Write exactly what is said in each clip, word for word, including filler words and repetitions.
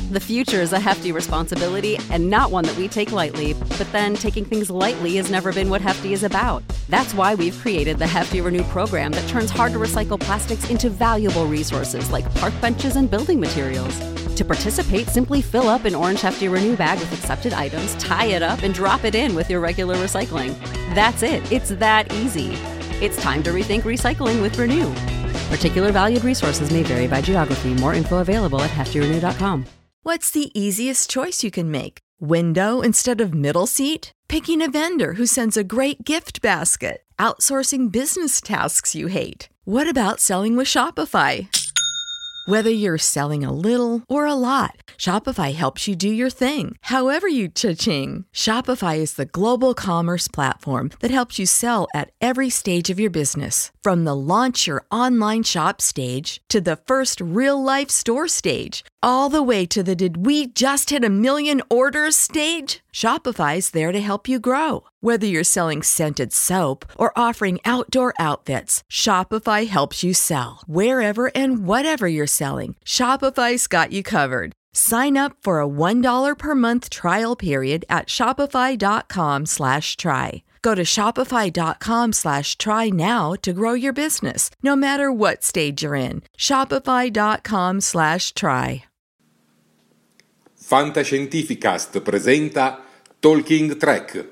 The future is a hefty responsibility and not one that we take lightly, but then taking things lightly has never been what Hefty is about. That's why we've created the Hefty Renew program that turns hard-to-recycle plastics into valuable resources like park benches and building materials. To participate, simply fill up an orange Hefty Renew bag with accepted items, tie it up, and drop it in with your regular recycling. That's it. It's that easy. It's time to rethink recycling with Renew. Particular valued resources may vary by geography. More info available at hefty renew dot com. What's the easiest choice you can make? Window instead of middle seat? Picking a vendor who sends a great gift basket? Outsourcing business tasks you hate? What about selling with Shopify? Whether you're selling a little or a lot, Shopify helps you do your thing, however you cha-ching. Shopify is the global commerce platform that helps you sell at every stage of your business. From the launch your online shop stage to the first real-life store stage, all the way to the did we just hit a million orders stage. Shopify's there to help you grow. Whether you're selling scented soap or offering outdoor outfits, Shopify helps you sell. Wherever and whatever you're selling, Shopify's got you covered. Sign up for a one dollar per month trial period at shopify.com slash try. Go to shopify.com slash try now to grow your business, no matter what stage you're in. Shopify.com slash try. Fantascientificast presenta Talking Trek.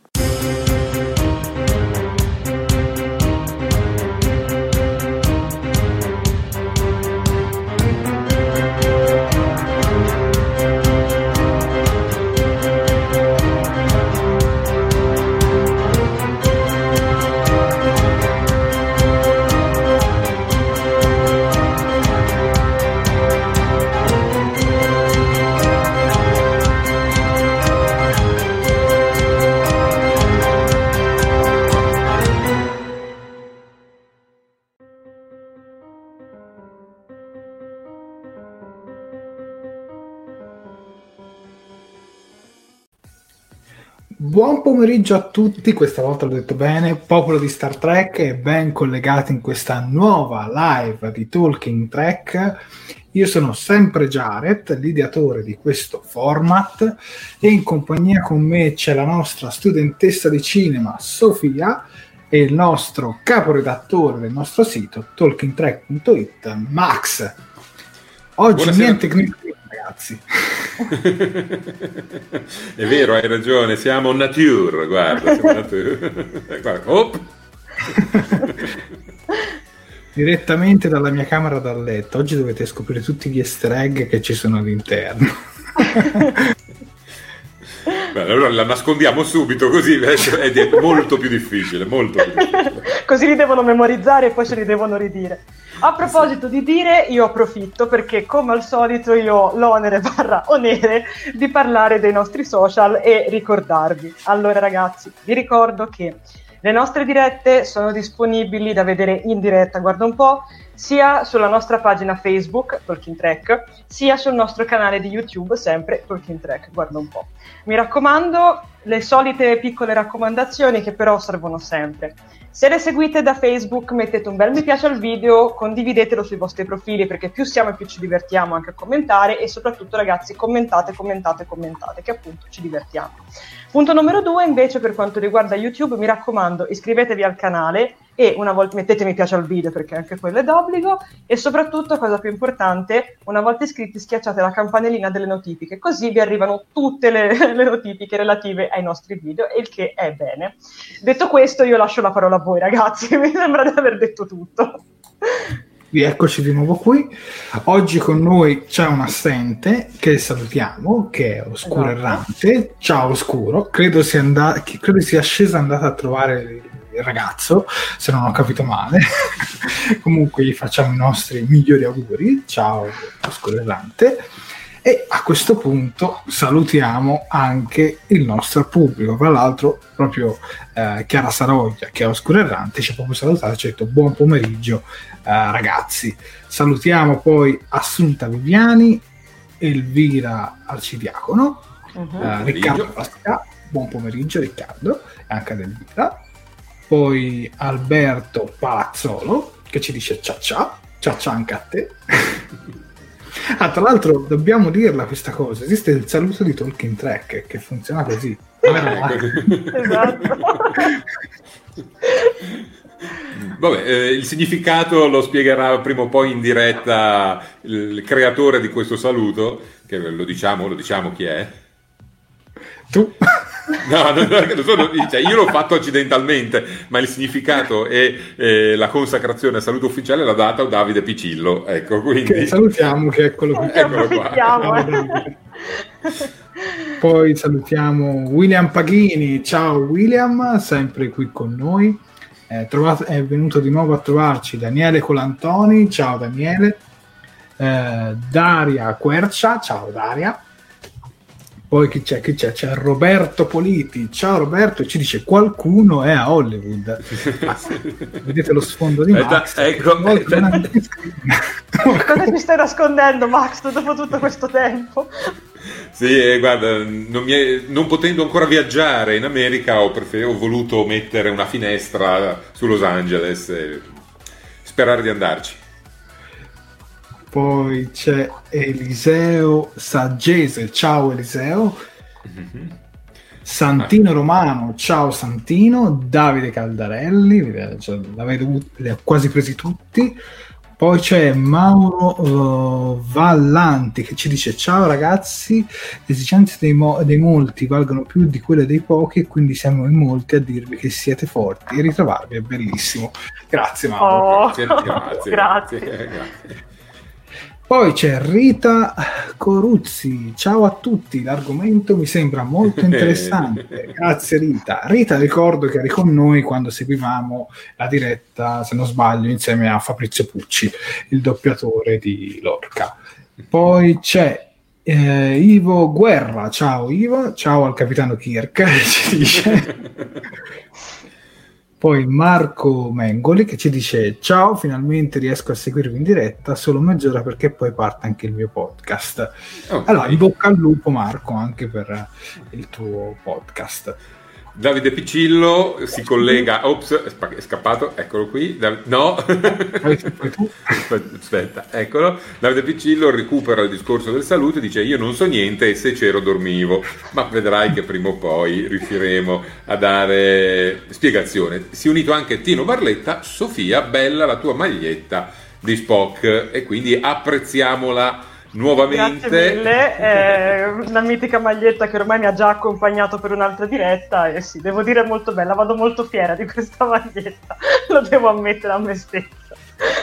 Buon pomeriggio a tutti, questa volta l'ho detto bene, popolo di Star Trek e ben collegati in questa nuova live di Talking Trek. Io sono sempre Jared, l'ideatore di questo format, e in compagnia con me c'è la nostra studentessa di cinema Sofia e il nostro caporedattore del nostro sito talking trek punto it Max. Oggi Buonasera. niente tecnici, ragazzi. È vero, hai ragione, siamo nature, guarda, siamo nature. Guarda, oh. Direttamente dalla mia camera da letto. Oggi dovete scoprire tutti gli easter egg che ci sono all'interno. Beh, allora la nascondiamo subito, così è molto più difficile, molto più difficile. Così li devono memorizzare e poi ce li devono ridire. A proposito di dire, io approfitto perché come al solito io ho l'onere barra onere di parlare dei nostri social e ricordarvi. Allora ragazzi, vi ricordo che le nostre dirette sono disponibili da vedere in diretta, guarda un po', sia sulla nostra pagina Facebook, Talking Trek, sia sul nostro canale di YouTube, sempre Talking Trek, guarda un po'. Mi raccomando, le solite piccole raccomandazioni che però servono sempre. Se le seguite da Facebook, mettete un bel mi piace al video, condividetelo sui vostri profili, perché più siamo e più ci divertiamo anche a commentare, e soprattutto ragazzi commentate, commentate, commentate, che appunto ci divertiamo. Punto numero due, invece, per quanto riguarda YouTube, mi raccomando, iscrivetevi al canale e una volta mettete mi piace al video, perché anche quello è d'obbligo, e soprattutto, cosa più importante, una volta iscritti schiacciate la campanellina delle notifiche, così vi arrivano tutte le, le notifiche relative ai nostri video, e il che è bene. Detto questo, io lascio la parola a voi ragazzi, mi sembra di aver detto tutto. Eccoci di nuovo qui. Oggi con noi c'è un assente che salutiamo, che è Oscuro Errante. Ciao Oscuro, credo sia, and- credo sia scesa andata a trovare il ragazzo, se non ho capito male. Comunque gli facciamo i nostri migliori auguri. Ciao Oscuro Errante. E a questo punto salutiamo anche il nostro pubblico. Tra l'altro proprio eh, Chiara Saroglia, che è Oscuro Errante, ci ha proprio salutato, ci ha detto buon pomeriggio eh, ragazzi. Salutiamo poi Assunta Viviani, Elvira Arcidiacono, uh-huh. eh, Riccardo Pasca, buon pomeriggio Riccardo, e anche ad Elvira. Poi Alberto Palazzolo, che ci dice ciao ciao, ciao ciao anche a te. Ah, tra l'altro dobbiamo dirla questa cosa, esiste il saluto di Talking Track che funziona così. Esatto. Vabbè, eh, il significato lo spiegherà prima o poi in diretta il creatore di questo saluto, che lo diciamo, lo diciamo chi è? Tu? No, no, no, sono, cioè, io l'ho fatto accidentalmente, ma il significato e eh, la consacrazione al saluto ufficiale l'ha data Davide Picillo, ecco, quindi che salutiamo, che eccolo qui. Eccolo qua. Eh. Poi salutiamo William Paghini, ciao William, sempre qui con noi. Eh, trovato, è venuto di nuovo a trovarci Daniele Colantoni, ciao Daniele. eh, Daria Quercia, ciao Daria. Poi chi c'è? Chi c'è? C'è Roberto Politi. Ciao Roberto, e ci dice qualcuno è a Hollywood. Ah, vedete lo sfondo di Max? Eh, ecco, eh, Cosa ti stai nascondendo, Max, dopo tutto questo tempo? Sì, eh, guarda, non, mi è, non potendo ancora viaggiare in America ho, prefer- ho voluto mettere una finestra su Los Angeles e sperare di andarci. Poi c'è Eliseo Saggese, ciao Eliseo. Mm-hmm. Santino Romano, ciao Santino. Davide Caldarelli, cioè, l'avete li ha quasi presi tutti. Poi c'è Mauro uh, Vallanti che ci dice ciao ragazzi, le esigenze dei, mo- dei molti valgono più di quelle dei pochi e quindi siamo in molti a dirvi che siete forti e ritrovarvi è bellissimo. Grazie Mauro. Oh, grazie, grazie, grazie. grazie, grazie. Poi c'è Rita Coruzzi, ciao a tutti, l'argomento mi sembra molto interessante, grazie Rita. Rita ricordo che eri con noi quando seguivamo la diretta, se non sbaglio, insieme a Fabrizio Pucci, il doppiatore di Lorca. Poi c'è eh, Ivo Guerra, ciao Ivo, ciao al capitano Kirk, ci dice. Poi Marco Mengoli che ci dice ciao, finalmente riesco a seguirvi in diretta, solo mezz'ora perché poi parte anche il mio podcast. Okay. Allora, in bocca al lupo Marco anche per il tuo podcast. Davide Picillo si collega, ops, è scappato, eccolo qui, Dav- no, aspetta, eccolo, Davide Picillo recupera il discorso del saluto e dice io non so niente e se c'ero dormivo, ma vedrai che prima o poi riusciremo a dare spiegazione. Si è unito anche Tino Barletta, Sofia, bella la tua maglietta di Spock e quindi apprezziamola nuovamente. Grazie mille, è una mitica maglietta che ormai mi ha già accompagnato per un'altra diretta e sì, devo dire molto bella, vado molto fiera di questa maglietta, lo devo ammettere a me stessa.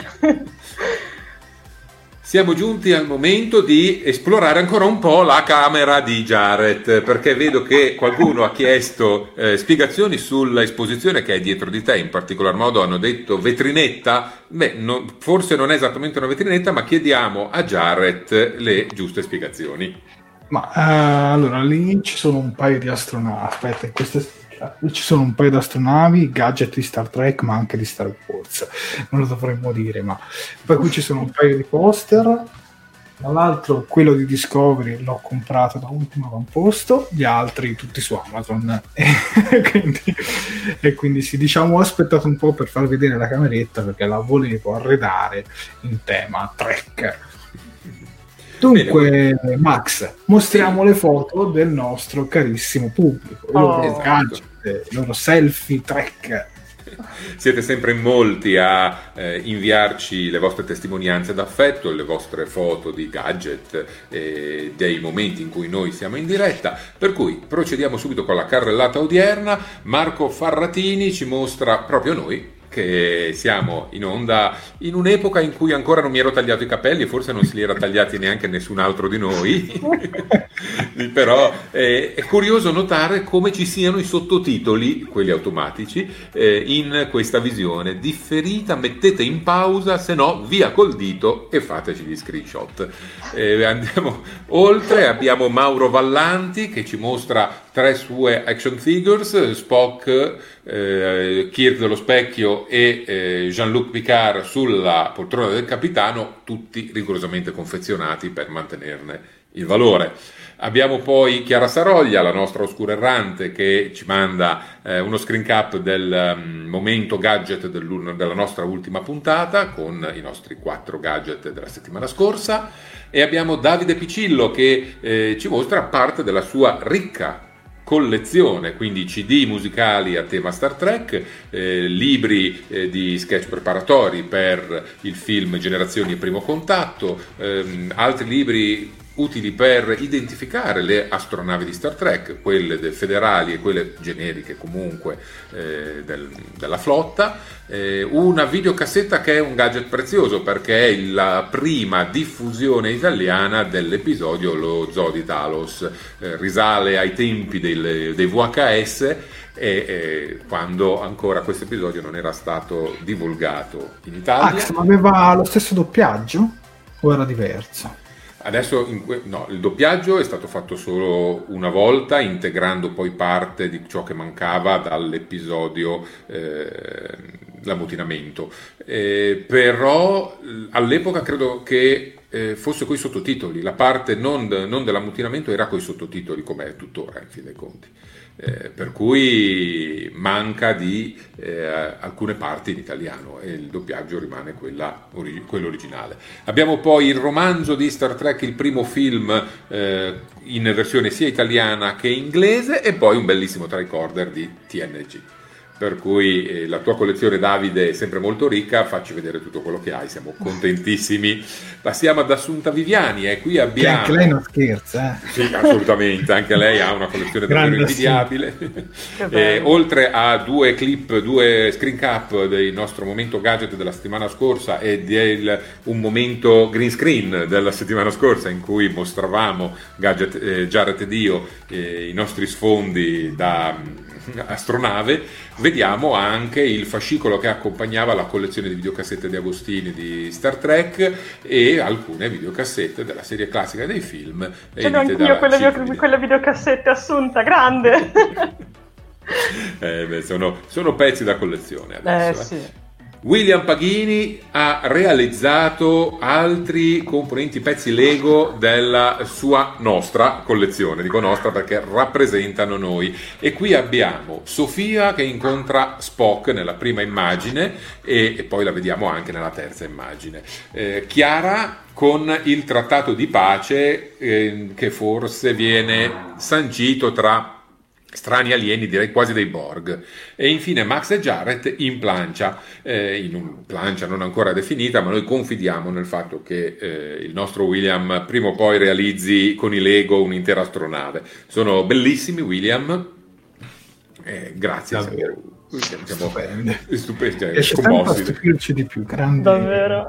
Siamo giunti al momento di esplorare ancora un po' la camera di Jared, perché vedo che qualcuno ha chiesto eh, spiegazioni sulla esposizione che è dietro di te, in particolar modo hanno detto vetrinetta. Beh, no, forse non è esattamente una vetrinetta, ma chiediamo a Jared le giuste spiegazioni. Ma uh, allora lì ci sono un paio di astronavi, aspetta, in queste ci sono un paio di astronavi, gadget di Star Trek ma anche di Star Wars, non lo dovremmo dire, ma poi qui ci sono un paio di poster. Tra l'altro quello di Discovery l'ho comprato da ultimo avamposto, gli altri tutti su Amazon e quindi, e quindi sì, diciamo ho aspettato un po' per far vedere la cameretta perché la volevo arredare in tema Trek. Dunque, bene, Max, mostriamo sì. le foto del nostro carissimo pubblico, i loro oh. gadget, i loro selfie Trek. Siete sempre in molti a eh, inviarci le vostre testimonianze d'affetto, le vostre foto di gadget e dei momenti in cui noi siamo in diretta, per cui procediamo subito con la carrellata odierna. Marco Farratini ci mostra proprio noi che siamo in onda in un'epoca in cui ancora non mi ero tagliato i capelli e forse non se li era tagliati neanche nessun altro di noi però eh, è curioso notare come ci siano i sottotitoli, quelli automatici, eh, in questa visione differita. Mettete in pausa, se no via col dito e fateci gli screenshot. Eh, andiamo oltre, abbiamo Mauro Vallanti che ci mostra tre sue action figures, Spock, eh, Kirk dello specchio e eh, Jean-Luc Picard sulla poltrona del capitano, tutti rigorosamente confezionati per mantenerne il valore. Abbiamo poi Chiara Saroglia, la nostra oscura errante, che ci manda eh, uno screen cap del um, momento gadget della nostra ultima puntata con i nostri quattro gadget della settimana scorsa, e abbiamo Davide Picillo che eh, ci mostra parte della sua ricca collezione, quindi C D musicali a tema Star Trek, eh, libri eh, di sketch preparatori per il film Generazioni e Primo Contatto, ehm, altri libri utili per identificare le astronavi di Star Trek, quelle de- federali e quelle generiche comunque eh, del, della flotta, eh, una videocassetta che è un gadget prezioso perché è la prima diffusione italiana dell'episodio Lo Zoo di Talos, eh, risale ai tempi del, dei V H S e, e quando ancora questo episodio non era stato divulgato in Italia. Ah, ma aveva lo stesso doppiaggio o era diverso? Adesso in que- no, il doppiaggio è stato fatto solo una volta, integrando poi parte di ciò che mancava dall'episodio eh, l'ammutinamento. Eh, però all'epoca credo che eh, fosse coi sottotitoli, la parte non, non dell'ammutinamento era coi sottotitoli, come è tuttora in fin dei conti. Eh, per cui manca di eh, alcune parti in italiano e il doppiaggio rimane quella, ori- quello originale. Abbiamo poi il romanzo di Star Trek, il primo film eh, in versione sia italiana che inglese, e poi un bellissimo tricorder di T N G. Per cui eh, la tua collezione, Davide, è sempre molto ricca, facci vedere tutto quello che hai, siamo contentissimi. Passiamo ad Assunta Viviani e qui abbiamo... Che anche lei non scherza. Eh? Sì, assolutamente, anche lei ha una collezione davvero invidiabile. Eh, oltre a due clip, due screen cap del nostro momento gadget della settimana scorsa e del un momento green screen della settimana scorsa in cui mostravamo gadget, eh, Jared ed io, eh, i nostri sfondi da astronave, vediamo anche il fascicolo che accompagnava la collezione di videocassette di Agostini di Star Trek e alcune videocassette della serie classica dei film. Ce l'ho anch'io quelle, video, quelle videocassette, Assunta, grande! eh beh, sono, sono pezzi da collezione adesso. Eh, sì. eh. William Paghini ha realizzato altri componenti, pezzi Lego della sua nostra collezione, dico nostra perché rappresentano noi, e qui abbiamo Sofia che incontra Spock nella prima immagine e, e poi la vediamo anche nella terza immagine, eh, Chiara con il trattato di pace eh, che forse viene sancito tra strani alieni, direi quasi dei Borg, e infine Max e Jared in plancia, eh, in un plancia non ancora definita, ma noi confidiamo nel fatto che eh, il nostro William prima o poi realizzi con i Lego un'intera astronave. Sono bellissimi, William, eh, grazie, siamo, siamo stupendi, stupendi cioè, riesce sempre a stupirci di più, grande. Davvero.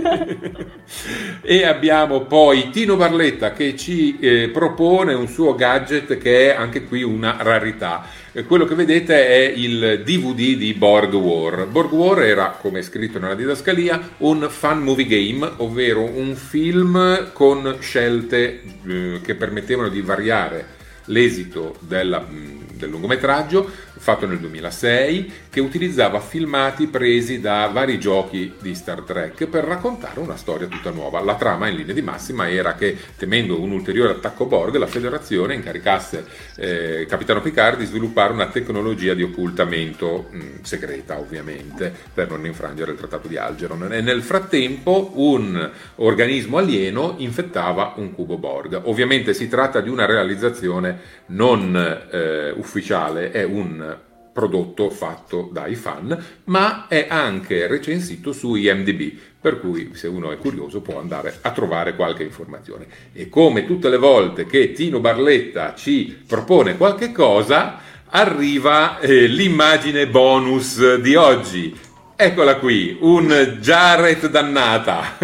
E abbiamo poi Tino Barletta che ci eh, propone un suo gadget che è anche qui una rarità. Eh, quello che vedete è il D V D di Borg War. Borg War era, come è scritto nella didascalia, un fan movie game, ovvero un film con scelte eh, che permettevano di variare l'esito della, del lungometraggio, fatto nel duemilasei, che utilizzava filmati presi da vari giochi di Star Trek per raccontare una storia tutta nuova. La trama in linea di massima era che, temendo un ulteriore attacco Borg, la Federazione incaricasse eh, Capitano Picard di sviluppare una tecnologia di occultamento mh, segreta, ovviamente, per non infrangere il trattato di Algeron. E nel frattempo un organismo alieno infettava un cubo Borg. Ovviamente si tratta di una realizzazione non eh, ufficiale, è un prodotto fatto dai fan, ma è anche recensito su I M D B, per cui se uno è curioso può andare a trovare qualche informazione. E come tutte le volte che Tino Barletta ci propone qualche cosa, arriva eh, l'immagine bonus di oggi. Eccola qui, un Jared dannata.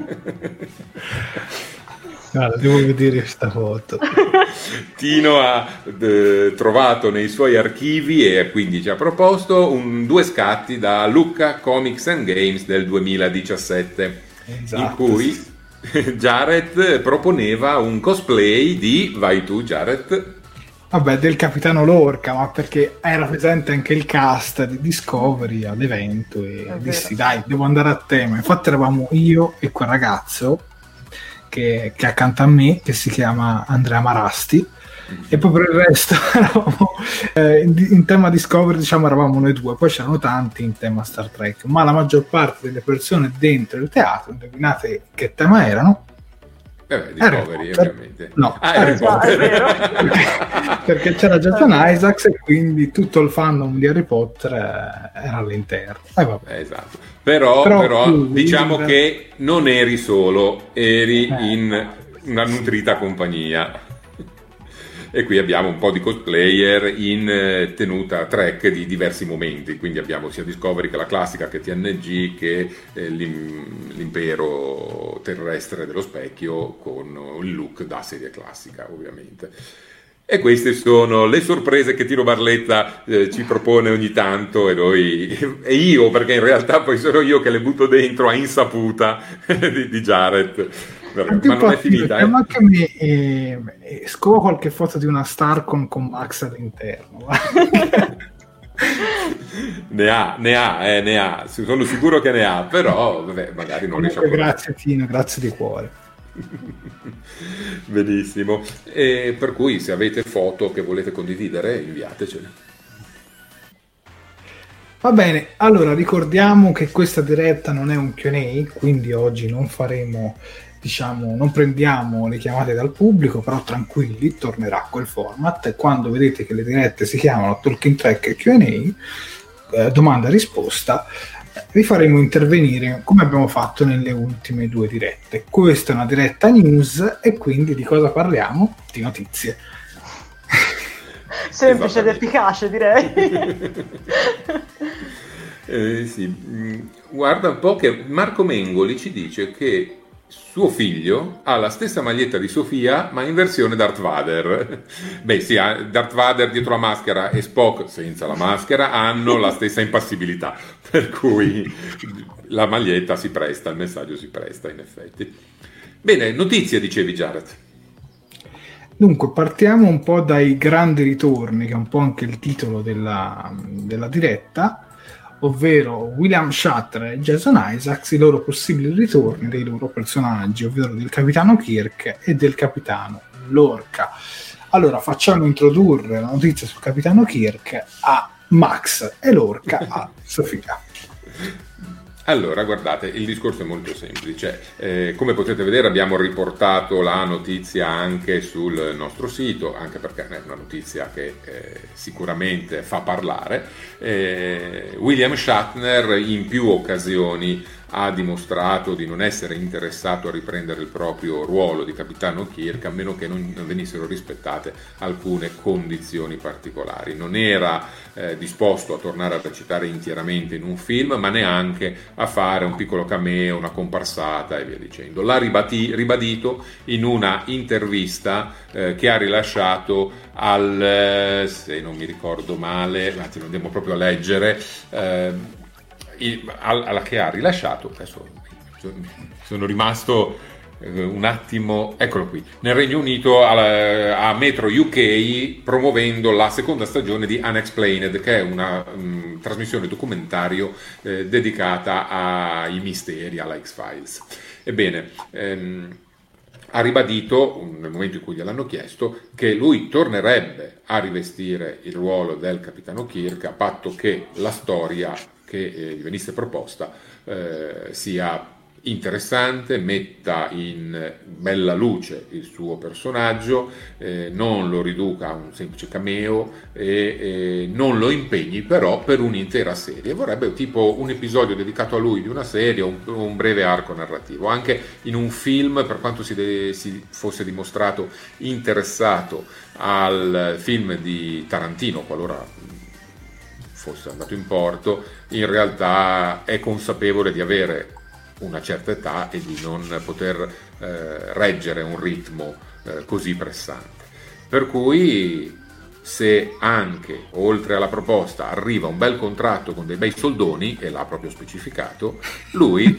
Guarda, devo vedere questa foto. Tino ha eh, trovato nei suoi archivi e quindi ci ha proposto un, due scatti da Lucca Comics and Games del duemiladiciassette, esatto, in cui Jared proponeva un cosplay di, vai tu Jared, vabbè, del Capitano Lorca, ma perché era presente anche il cast di Discovery all'evento e dissi dai, devo andare a tema. Infatti eravamo io e quel ragazzo che, che è accanto a me, che si chiama Andrea Marasti, e poi per il resto eravamo, eh, in, in tema Discovery, diciamo, eravamo noi due, poi c'erano tanti in tema Star Trek, ma la maggior parte delle persone dentro il teatro, indovinate che tema erano? Eh, Discovery, ovviamente. No, ah, Harry Potter. perché, perché c'era Jason Isaacs e quindi tutto il fandom di Harry Potter eh, era all'interno. Eh, vabbè. Esatto. Però, però, però tu, diciamo in... che non eri solo, eri eh. in una nutrita compagnia. E qui abbiamo un po' di cosplayer in eh, tenuta Trek di diversi momenti, quindi abbiamo sia Discovery che la classica, che T N G, che eh, l'im- l'impero terrestre dello specchio, con il look da serie classica ovviamente. E queste sono le sorprese che Tino Barletta eh, ci propone ogni tanto, e noi, e io, perché in realtà poi sono io che le butto dentro a insaputa di, di Jared. Ma non è finita, eh? Ma che mi eh, eh, scovo qualche foto di una Starcon con Max all'interno. ne ha, ne ha, eh, ne ha, sono sicuro che ne ha, però vabbè, magari non riesce a... Grazie Tino, grazie di cuore. Benissimo, e per cui se avete foto che volete condividere, inviatecele. Va bene, allora ricordiamo che questa diretta non è un Q and A, quindi oggi non faremo, diciamo, non prendiamo le chiamate dal pubblico, però tranquilli, tornerà quel format, e quando vedete che le dirette si chiamano Talking Track e Q and A, eh, domanda e risposta, vi faremo intervenire come abbiamo fatto nelle ultime due dirette. Questa è una diretta news e quindi di cosa parliamo? Di notizie. Semplice ed efficace, direi. eh, sì. Guarda un po' che Marco Mengoli ci dice che suo figlio ha la stessa maglietta di Sofia, ma in versione Darth Vader. Beh sì, Darth Vader dietro la maschera e Spock senza la maschera hanno la stessa impassibilità, per cui la maglietta si presta, il messaggio si presta in effetti. Bene, notizie, dicevi Jared. Dunque, partiamo un po' dai grandi ritorni, che è un po' anche il titolo della, della diretta, ovvero William Shatner e Jason Isaacs, i loro possibili ritorni dei loro personaggi, ovvero del capitano Kirk e del capitano Lorca. Allora, facciamo introdurre la notizia sul capitano Kirk a Max e Lorca a Sofia. Allora, guardate, il discorso è molto semplice. Eh, come potete vedere abbiamo riportato la notizia anche sul nostro sito, anche perché è una notizia che eh, sicuramente fa parlare. Eh, William Shatner in più occasioni ha dimostrato di non essere interessato a riprendere il proprio ruolo di capitano Kirk, a meno che non venissero rispettate alcune condizioni particolari. Non era eh, disposto a tornare a recitare interamente in un film, ma neanche a fare un piccolo cameo, una comparsata e via dicendo. L'ha ribati- ribadito in una intervista eh, che ha rilasciato al, eh, se non mi ricordo male, anzi lo andiamo proprio a leggere, eh, alla che ha rilasciato, adesso sono rimasto un attimo, eccolo qui, nel Regno Unito a Metro U K, promuovendo la seconda stagione di Unexplained, che è una um, trasmissione documentario eh, dedicata ai misteri, alla X-Files. Ebbene, ehm, ha ribadito, nel momento in cui gliel'hanno chiesto, che lui tornerebbe a rivestire il ruolo del capitano Kirk, a patto che la storia che eh, gli venisse proposta eh, sia interessante, metta in bella luce il suo personaggio, eh, non lo riduca a un semplice cameo e eh, non lo impegni però per un'intera serie. Vorrebbe tipo un episodio dedicato a lui di una serie, un, un breve arco narrativo. Anche in un film, per quanto si, de- si fosse dimostrato interessato al film di Tarantino, qualora fosse andato in porto, in realtà è consapevole di avere una certa età e di non poter eh, reggere un ritmo eh, così pressante. Per cui se anche oltre alla proposta arriva un bel contratto con dei bei soldoni, e l'ha proprio specificato, lui,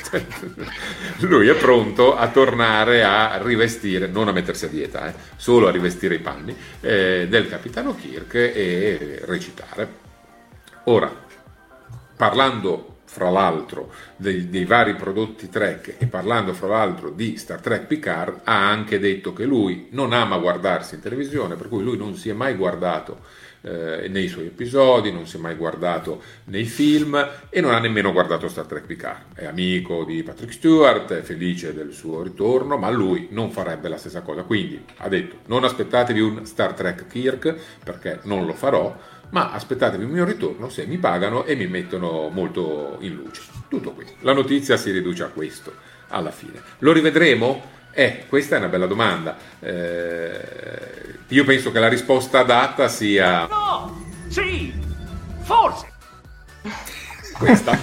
lui è pronto a tornare a rivestire, non a mettersi a dieta, eh, solo a rivestire i panni eh, del capitano Kirk e recitare. Ora, parlando fra l'altro dei, dei vari prodotti Trek e parlando fra l'altro di Star Trek Picard, ha anche detto che lui non ama guardarsi in televisione, per cui lui non si è mai guardato eh, nei suoi episodi, non si è mai guardato nei film e non ha nemmeno guardato Star Trek Picard. È amico di Patrick Stewart, è felice del suo ritorno, ma lui non farebbe la stessa cosa, quindi ha detto non aspettatevi un Star Trek Kirk, perché non lo farò, ma aspettatevi il mio ritorno se mi pagano e mi mettono molto in luce. Tutto qui. La notizia si riduce a questo alla fine. Lo rivedremo? Eh, questa è una bella domanda. Eh, io penso che la risposta data sia... No! Sì! Forse! Questa.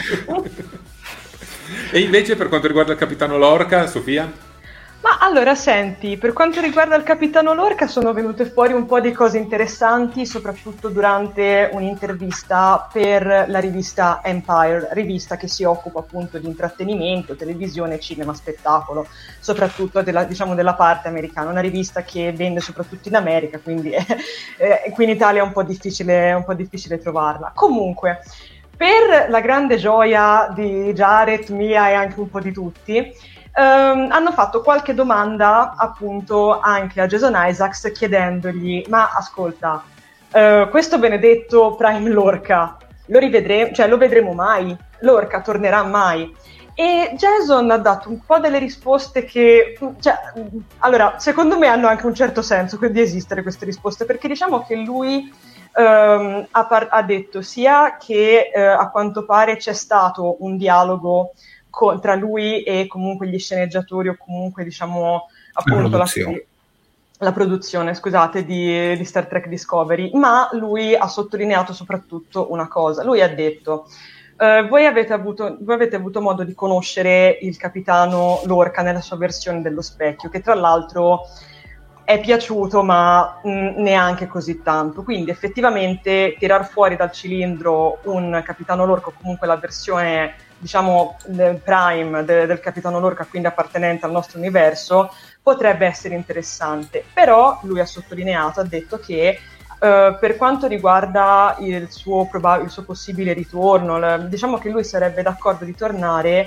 E invece per quanto riguarda il capitano Lorca, Sofia? Ma allora, senti, per quanto riguarda il capitano Lorca sono venute fuori un po' di cose interessanti, soprattutto durante un'intervista per la rivista Empire, rivista che si occupa appunto di intrattenimento, televisione, cinema, spettacolo, soprattutto della, diciamo, della parte americana, una rivista che vende soprattutto in America, quindi eh, eh, qui in Italia è un po' difficile, è un po' difficile trovarla. Comunque, per la grande gioia di Jared, mia e anche un po' di tutti, Um, hanno fatto qualche domanda appunto anche a Jason Isaacs chiedendogli ma ascolta, uh, questo benedetto Prime Lorca lo rivedremo, cioè lo vedremo mai? Lorca tornerà mai? E Jason ha dato un po' delle risposte che, cioè, allora, secondo me hanno anche un certo senso di esistere queste risposte, perché diciamo che lui um, ha, par- ha detto sia che uh, a quanto pare c'è stato un dialogo Con, tra lui e comunque gli sceneggiatori o comunque diciamo appunto la produzione, la, la produzione scusate di, di Star Trek Discovery, ma lui ha sottolineato soprattutto una cosa. Lui ha detto uh, voi, avete avuto, voi avete avuto modo di conoscere il capitano Lorca nella sua versione dello specchio, che tra l'altro è piaciuto ma mh, neanche così tanto, quindi effettivamente tirar fuori dal cilindro un capitano Lorca o comunque la versione diciamo del prime de, del capitano Lorca, quindi appartenente al nostro universo, potrebbe essere interessante. Però lui ha sottolineato, ha detto che uh, per quanto riguarda il suo, proba- il suo possibile ritorno, l- diciamo che lui sarebbe d'accordo di tornare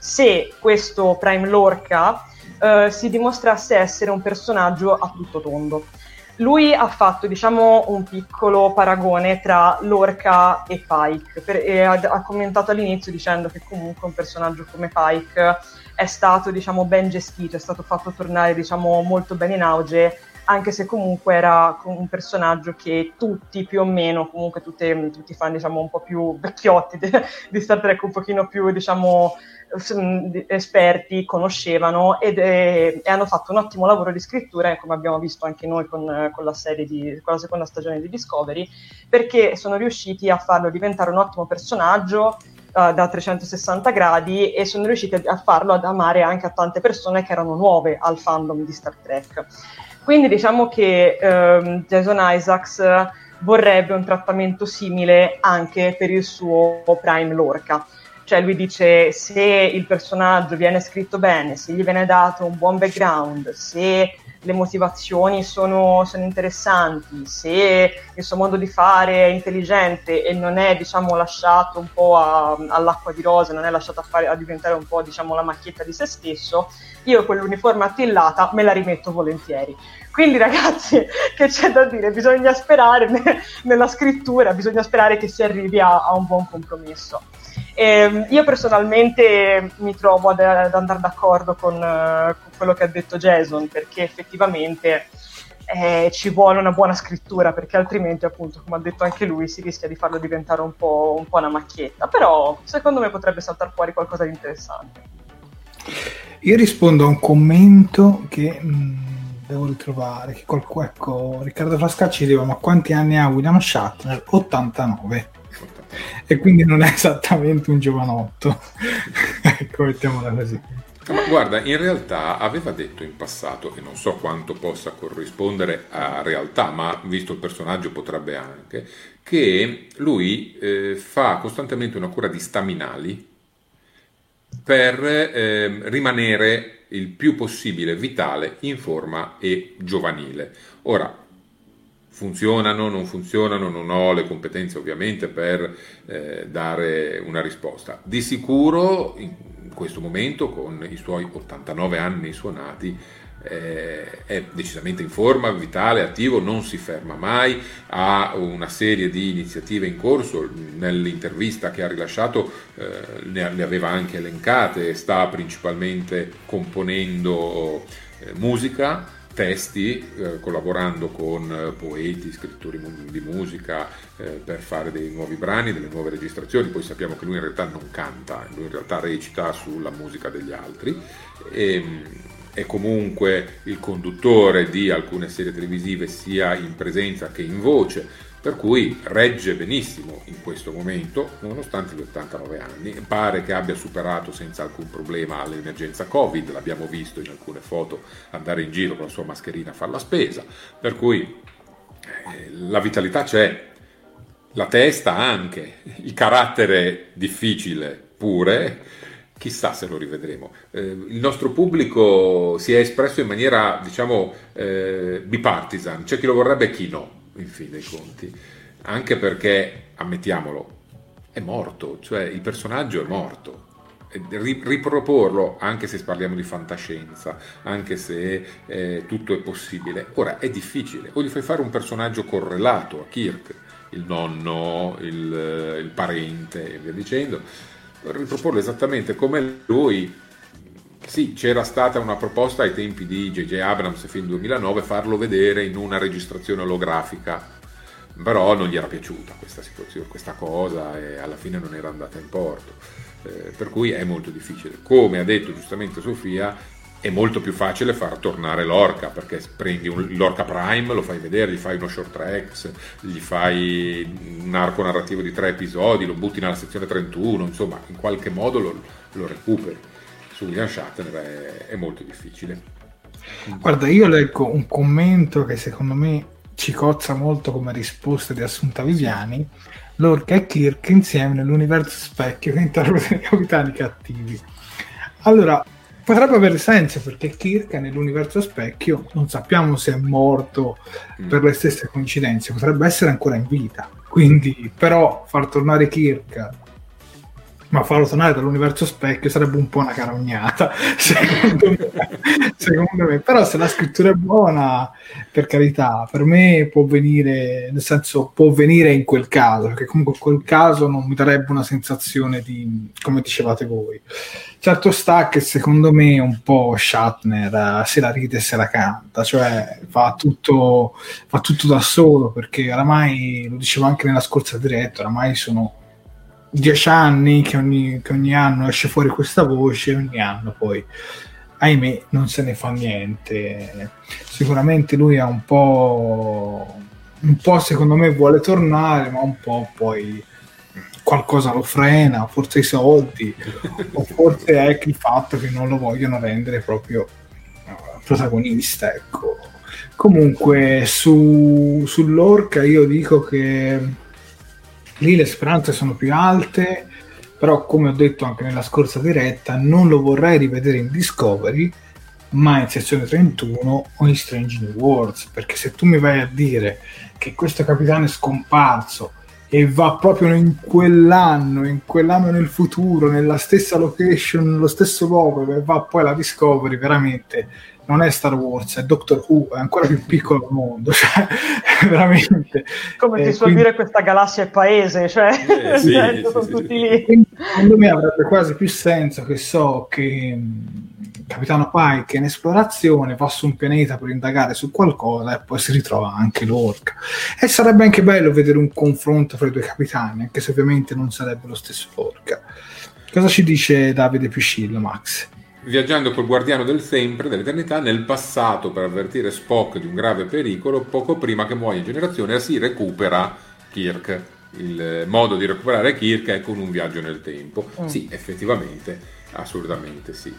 se questo Prime Lorca uh, si dimostrasse essere un personaggio a tutto tondo. Lui ha fatto, diciamo, un piccolo paragone tra Lorca e Pike per, e ha, ha commentato all'inizio dicendo che comunque un personaggio come Pike è stato, diciamo, ben gestito, è stato fatto tornare, diciamo, molto bene in auge, anche se comunque era un personaggio che tutti più o meno, comunque tutte, tutti i fan, diciamo, un po' più vecchiotti di, di Star Trek, un pochino più, diciamo, esperti conoscevano ed è, e hanno fatto un ottimo lavoro di scrittura, come abbiamo visto anche noi con, con la serie di, con la seconda stagione di Discovery, perché sono riusciti a farlo diventare un ottimo personaggio uh, da trecentosessanta gradi e sono riusciti a farlo ad amare anche a tante persone che erano nuove al fandom di Star Trek. Quindi diciamo che um, Jason Isaacs vorrebbe un trattamento simile anche per il suo Prime Lorca. Cioè lui dice se il personaggio viene scritto bene, se gli viene dato un buon background, se le motivazioni sono, sono interessanti, se il suo modo di fare è intelligente e non è, diciamo, lasciato un po' a, all'acqua di rose, non è lasciato a, fare, a diventare un po', diciamo, la macchietta di se stesso, io quell'uniforme attillata me la rimetto volentieri. Quindi ragazzi, che c'è da dire? Bisogna sperare ne, nella scrittura, bisogna sperare che si arrivi a, a un buon compromesso. E io personalmente mi trovo ad, ad andare d'accordo con, uh, con quello che ha detto Jason, perché effettivamente eh, ci vuole una buona scrittura, perché altrimenti, appunto, come ha detto anche lui, si rischia di farlo diventare un po', un po' una macchietta. Però secondo me potrebbe saltare fuori qualcosa di interessante. Io rispondo a un commento che mh, devo ritrovare, che qualcuno, ecco, Riccardo Frascacci diceva: ma quanti anni ha William Shatner? ottantanove. E quindi non è esattamente un giovanotto. Ecco, mettiamola così. Ma guarda, in realtà aveva detto in passato, e non so quanto possa corrispondere a realtà, ma visto il personaggio potrebbe anche, che lui eh, fa costantemente una cura di staminali per eh, rimanere il più possibile vitale, in forma e giovanile. Ora, Funzionano, non funzionano, non ho le competenze ovviamente per eh, dare una risposta. Di sicuro in questo momento, con i suoi ottantanove anni suonati, eh, è decisamente in forma, vitale, attivo, non si ferma mai, ha una serie di iniziative in corso. Nell'intervista che ha rilasciato eh, ne, le aveva anche elencate, sta principalmente componendo eh, musica, testi, eh, collaborando con eh, poeti, scrittori mu- di musica eh, per fare dei nuovi brani, delle nuove registrazioni. Poi sappiamo che lui in realtà non canta, lui in realtà recita sulla musica degli altri, e è comunque il conduttore di alcune serie televisive sia in presenza che in voce, per cui regge benissimo in questo momento, nonostante gli ottantanove anni. Pare che abbia superato senza alcun problema l'emergenza Covid, l'abbiamo visto in alcune foto andare in giro con la sua mascherina a fare la spesa, per cui eh, la vitalità c'è, la testa anche, il carattere difficile pure, chissà se lo rivedremo. Eh, il nostro pubblico si è espresso in maniera, diciamo, eh, bipartisan, c'è chi lo vorrebbe e chi no, in fin dei conti, anche perché, ammettiamolo, è morto, cioè il personaggio è morto. Riproporlo, anche se parliamo di fantascienza, anche se eh, tutto è possibile, ora è difficile. O gli fai fare un personaggio correlato a Kirk, il nonno, il, il parente e via dicendo, riproporlo esattamente come lui. Sì, c'era stata una proposta ai tempi di J J Abrams, film duemilanove, farlo vedere in una registrazione olografica, però non gli era piaciuta questa situazione, questa cosa, e alla fine non era andata in porto, eh, per cui è molto difficile. Come ha detto giustamente Sofia, è molto più facile far tornare Lorca, perché prendi un Lorca Prime, lo fai vedere, gli fai uno short tracks, gli fai un arco narrativo di tre episodi, lo butti nella sezione trentuno, insomma, in qualche modo lo, lo recuperi. Su William Shatner è, è molto difficile. Guarda, io leggo un commento che secondo me ci cozza molto come risposta di Assunta Viviani: Lorca e Kirk insieme nell'universo specchio che interpretano i capitani cattivi. Allora, potrebbe avere senso, perché Kirk è nell'universo specchio, non sappiamo se è morto mm. per le stesse coincidenze, potrebbe essere ancora in vita, quindi però far tornare Kirk ma farlo tornare dall'universo specchio sarebbe un po' una carognata, secondo me. secondo me. Però se la scrittura è buona, per carità, per me può venire, nel senso, può venire in quel caso, perché comunque in quel caso non mi darebbe una sensazione di, come dicevate voi. Certo sta che secondo me un po' Shatner se la ride e se la canta, cioè fa tutto, fa tutto da solo, perché oramai, lo dicevo anche nella scorsa diretta, oramai sono dieci anni che ogni, che ogni anno esce fuori questa voce, ogni anno poi, ahimè, non se ne fa niente. Sicuramente lui ha un po', un po' secondo me vuole tornare, ma un po' poi qualcosa lo frena, forse i soldi, o forse è il fatto che non lo vogliono rendere proprio protagonista, ecco. Comunque su, sull'Orca io dico che lì le speranze sono più alte, però come ho detto anche nella scorsa diretta, non lo vorrei rivedere in Discovery, ma in sezione trentuno o in Strange New Worlds, perché se tu mi vai a dire che questo capitano è scomparso e va proprio in quell'anno, in quell'anno nel futuro, nella stessa location, nello stesso luogo, e va poi alla Discovery, veramente non è Star Wars, è Doctor Who, è ancora più piccolo del mondo, cioè veramente. Come eh, ti suol quindi... dire, questa galassia è paese, cioè eh, sì, certo, sì, sono sì, tutti sì. lì. Quindi, secondo me avrebbe quasi più senso che so che mh, Capitano Pike è in esplorazione, va su un pianeta per indagare su qualcosa e poi si ritrova anche l'Orca. E sarebbe anche bello vedere un confronto fra i due capitani, anche se ovviamente non sarebbe lo stesso Lorca. Cosa ci dice Davide Piscillo, Max? Viaggiando col guardiano del sempre, dell'eternità, nel passato per avvertire Spock di un grave pericolo, poco prima che muoia in generazione si recupera Kirk. Il modo di recuperare Kirk è con un viaggio nel tempo. Mm. Sì, effettivamente, assolutamente sì.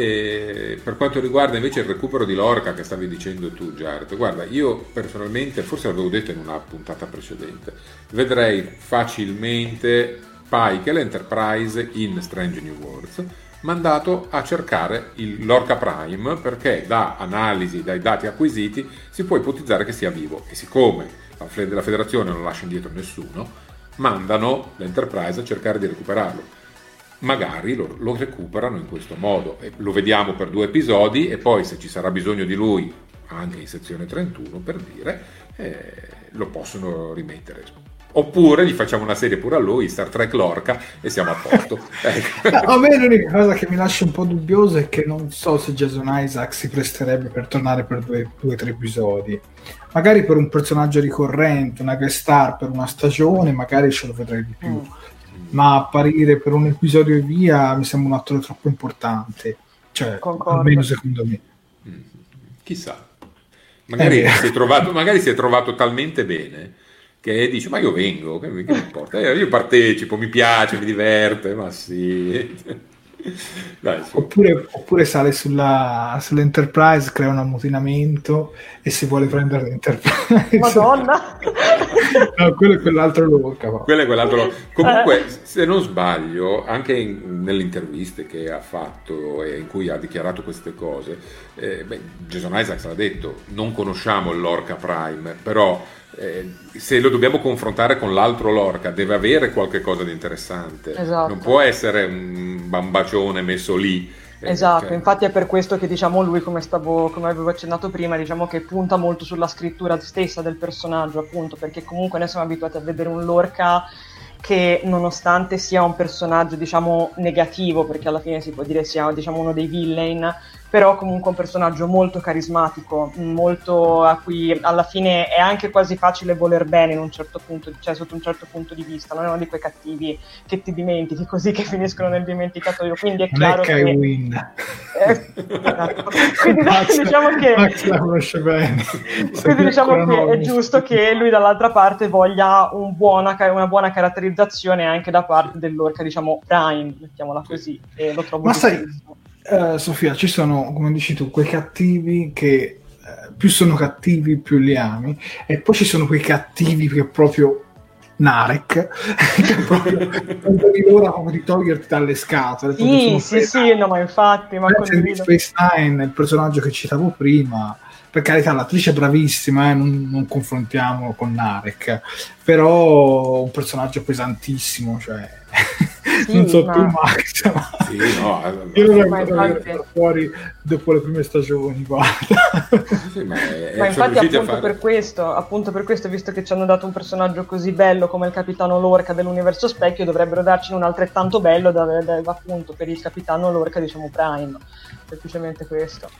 E per quanto riguarda invece il recupero di Lorca che stavi dicendo tu, Jared, guarda, io personalmente, forse l'avevo detto in una puntata precedente, vedrei facilmente Pike e l'Enterprise in Strange New Worlds, mandato a cercare il Lorca Prime, perché da analisi, dai dati acquisiti, si può ipotizzare che sia vivo. E siccome la federazione non lascia indietro nessuno, mandano l'Enterprise a cercare di recuperarlo. Magari lo, lo recuperano in questo modo, e lo vediamo per due episodi, e poi se ci sarà bisogno di lui anche in sezione trentuno, per dire, eh, lo possono rimettere. Oppure gli facciamo una serie pure a lui, Star Trek Lorca, e siamo a posto. Ecco. A me l'unica cosa che mi lascia un po' dubbioso è che non so se Jason Isaac si presterebbe per tornare per due o tre episodi. Magari per un personaggio ricorrente, una guest star per una stagione, magari ce lo vedrei di più. Mm. Ma apparire per un episodio e via mi sembra un attore troppo importante. Cioè, Concordo. Almeno secondo me. Mm. Chissà. Magari, eh. si è trovato, magari si è trovato talmente bene che dice: ma io vengo, che mi importa, io partecipo, mi piace, mi diverte, ma sì. Dai, su. Oppure, oppure sale sulla, sull'Enterprise, crea un ammutinamento e si vuole prendere l'Enterprise. Madonna. No, quello è quell'altro Lorca. Quello è quell'altro. Comunque, se non sbaglio, anche in, nelle interviste che ha fatto e in cui ha dichiarato queste cose, eh, beh, Jason Isaacs l'ha detto: non conosciamo il Lorca Prime, però Eh, se lo dobbiamo confrontare con l'altro Lorca deve avere qualche cosa di interessante. Esatto. Non può essere un bambacione messo lì. Eh, esatto, cioè... infatti è per questo che diciamo lui, come stavo, come avevo accennato prima, diciamo che punta molto sulla scrittura stessa del personaggio, appunto, perché comunque noi siamo abituati a vedere un Lorca che, nonostante sia un personaggio diciamo negativo, perché alla fine si può dire sia diciamo uno dei villain, però comunque un personaggio molto carismatico, molto a cui alla fine è anche quasi facile voler bene in un certo punto, cioè sotto un certo punto di vista, non è uno di quei cattivi che ti dimentichi così, che finiscono nel dimenticatoio, quindi è chiaro che... Win. Eh, esatto. Quindi Max, diciamo che Max la conosce bene. Quindi diciamo che è giusto che lui dall'altra parte voglia un buona, una buona caratterizzazione anche da parte dell'Orca, diciamo Prime, mettiamola così, e lo trovo Ma sai, giustissimo. Uh, Sofia, ci sono, come dici tu, quei cattivi che uh, più sono cattivi più li ami, e poi ci sono quei cattivi che proprio Narek, che proprio non vedi l'ora come di toglierti dalle scatole. Sì, sì, sì, no, ma infatti, ma in Space Nine, il personaggio che citavo prima, per carità l'attrice è bravissima, eh, non, non confrontiamolo con Narek, però un personaggio pesantissimo, cioè sì, non so ma... tu Max, ma... sì, no, io non ricordo infatti... fuori dopo le prime stagioni, guarda. Sì, ma è, ma infatti appunto fare... per questo appunto per questo, visto che ci hanno dato un personaggio così bello come il Capitano Lorca dell'universo Specchio, dovrebbero darcene un altrettanto bello da, da, da, appunto per il Capitano Lorca diciamo Prime, semplicemente questo.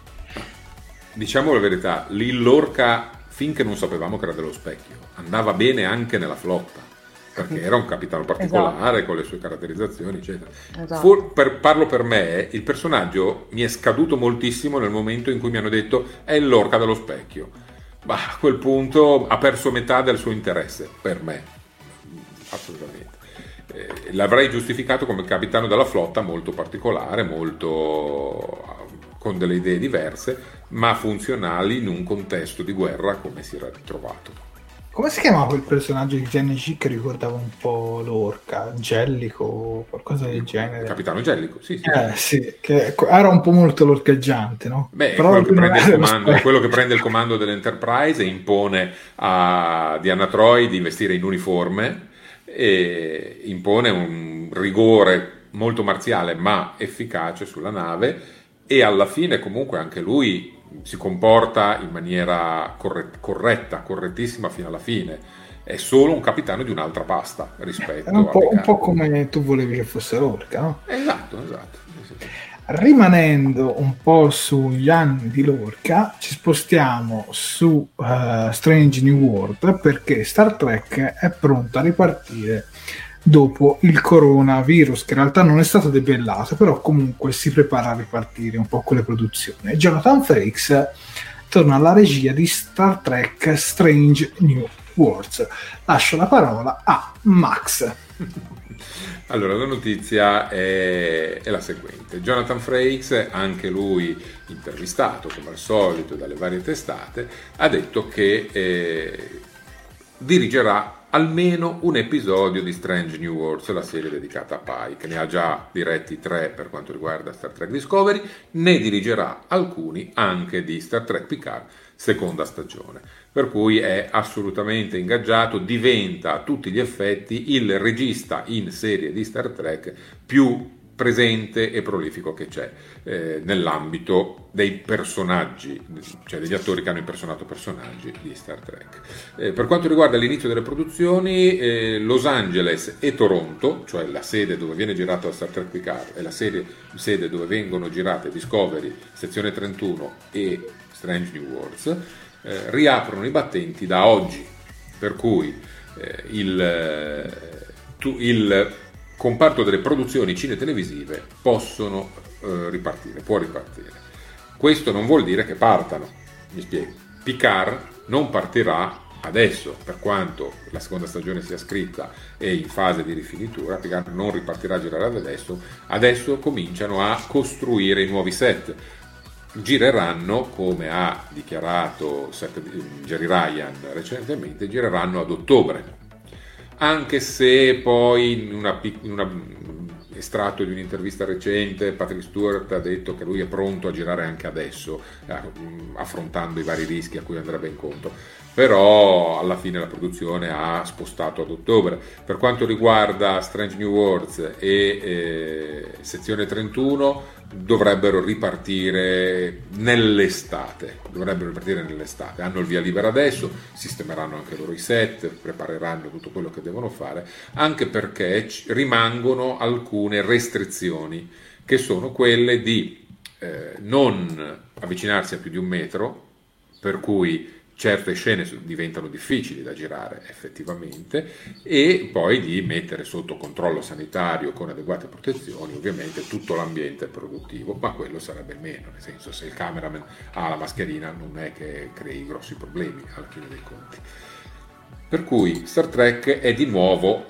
Diciamo la verità, lì Lorca, finché non sapevamo che era dello Specchio, andava bene anche nella flotta, perché era un capitano particolare, esatto, con le sue caratterizzazioni, eccetera. Esatto. For, per, parlo per me, il personaggio mi è scaduto moltissimo nel momento in cui mi hanno detto è il Lorca dello Specchio. Bah, a quel punto ha perso metà del suo interesse, per me, assolutamente. Eh, l'avrei giustificato come capitano della flotta molto particolare, molto... con delle idee diverse, ma funzionali in un contesto di guerra come si era trovato. Come si chiamava quel personaggio di T N G che ricordava un po' l'Orca? Gellico, qualcosa del genere? Capitano Gellico, sì, sì. Eh, sì, che era un po' molto lorcheggiante, no? Beh, però quello che, prende il comando, è quello che prende il comando dell'Enterprise e impone a Diana Troy di vestire in uniforme e impone un rigore molto marziale ma efficace sulla nave, e alla fine comunque anche lui si comporta in maniera corret- corretta, correttissima fino alla fine. È solo un capitano di un'altra pasta rispetto è un po', a un po' come tu volevi che fosse Lorca, no? Esatto, esatto. Rimanendo un po' sugli anni di Lorca, ci spostiamo su uh, Strange New World, perché Star Trek è pronta a ripartire dopo il coronavirus, che in realtà non è stato debellato, però comunque si prepara a ripartire un po' con le produzioni. Jonathan Frakes torna alla regia di Star Trek Strange New Worlds. Lascio la parola a Max. Allora, la notizia è, è la seguente. Jonathan Frakes, anche lui intervistato come al solito dalle varie testate, ha detto che eh, dirigerà almeno un episodio di Strange New Worlds, la serie dedicata a Pike. Ne ha già diretti tre per quanto riguarda Star Trek Discovery, ne dirigerà alcuni anche di Star Trek Picard seconda stagione, per cui è assolutamente ingaggiato, diventa a tutti gli effetti il regista in serie di Star Trek più presente e prolifico che c'è eh, nell'ambito dei personaggi, cioè degli attori che hanno impersonato personaggi di Star Trek. Eh, per quanto riguarda l'inizio delle produzioni, eh, Los Angeles e Toronto, cioè la sede dove viene girato Star Trek Picard e la serie, sede dove vengono girate Discovery, Sezione trentuno e Strange New Worlds, eh, riaprono i battenti da oggi, per cui eh, il, eh, tu, il comparto delle produzioni cine-televisive possono eh, ripartire, può ripartire. Questo non vuol dire che partano, mi spiego. Picard non partirà adesso, per quanto la seconda stagione sia scritta e in fase di rifinitura, Picard non ripartirà a girare adesso, adesso cominciano a costruire i nuovi set. Gireranno, come ha dichiarato Jerry Ryan recentemente, gireranno ad ottobre, anche se poi in una, in una estratto di un'intervista recente Patrick Stewart ha detto che lui è pronto a girare anche adesso, affrontando i vari rischi a cui andrebbe incontro, però alla fine la produzione ha spostato ad ottobre. Per quanto riguarda Strange New Worlds e eh, Sezione trentuno, dovrebbero ripartire nell'estate, dovrebbero ripartire nell'estate, hanno il via libera adesso, sistemeranno anche loro i set, prepareranno tutto quello che devono fare, anche perché rimangono alcune restrizioni, che sono quelle di eh, non avvicinarsi a più di un metro, per cui certe scene diventano difficili da girare effettivamente, e poi di mettere sotto controllo sanitario con adeguate protezioni ovviamente tutto l'ambiente produttivo, ma quello sarebbe il meno, nel senso, se il cameraman ha la mascherina non è che crei grossi problemi alla fine dei conti. Per cui Star Trek è di nuovo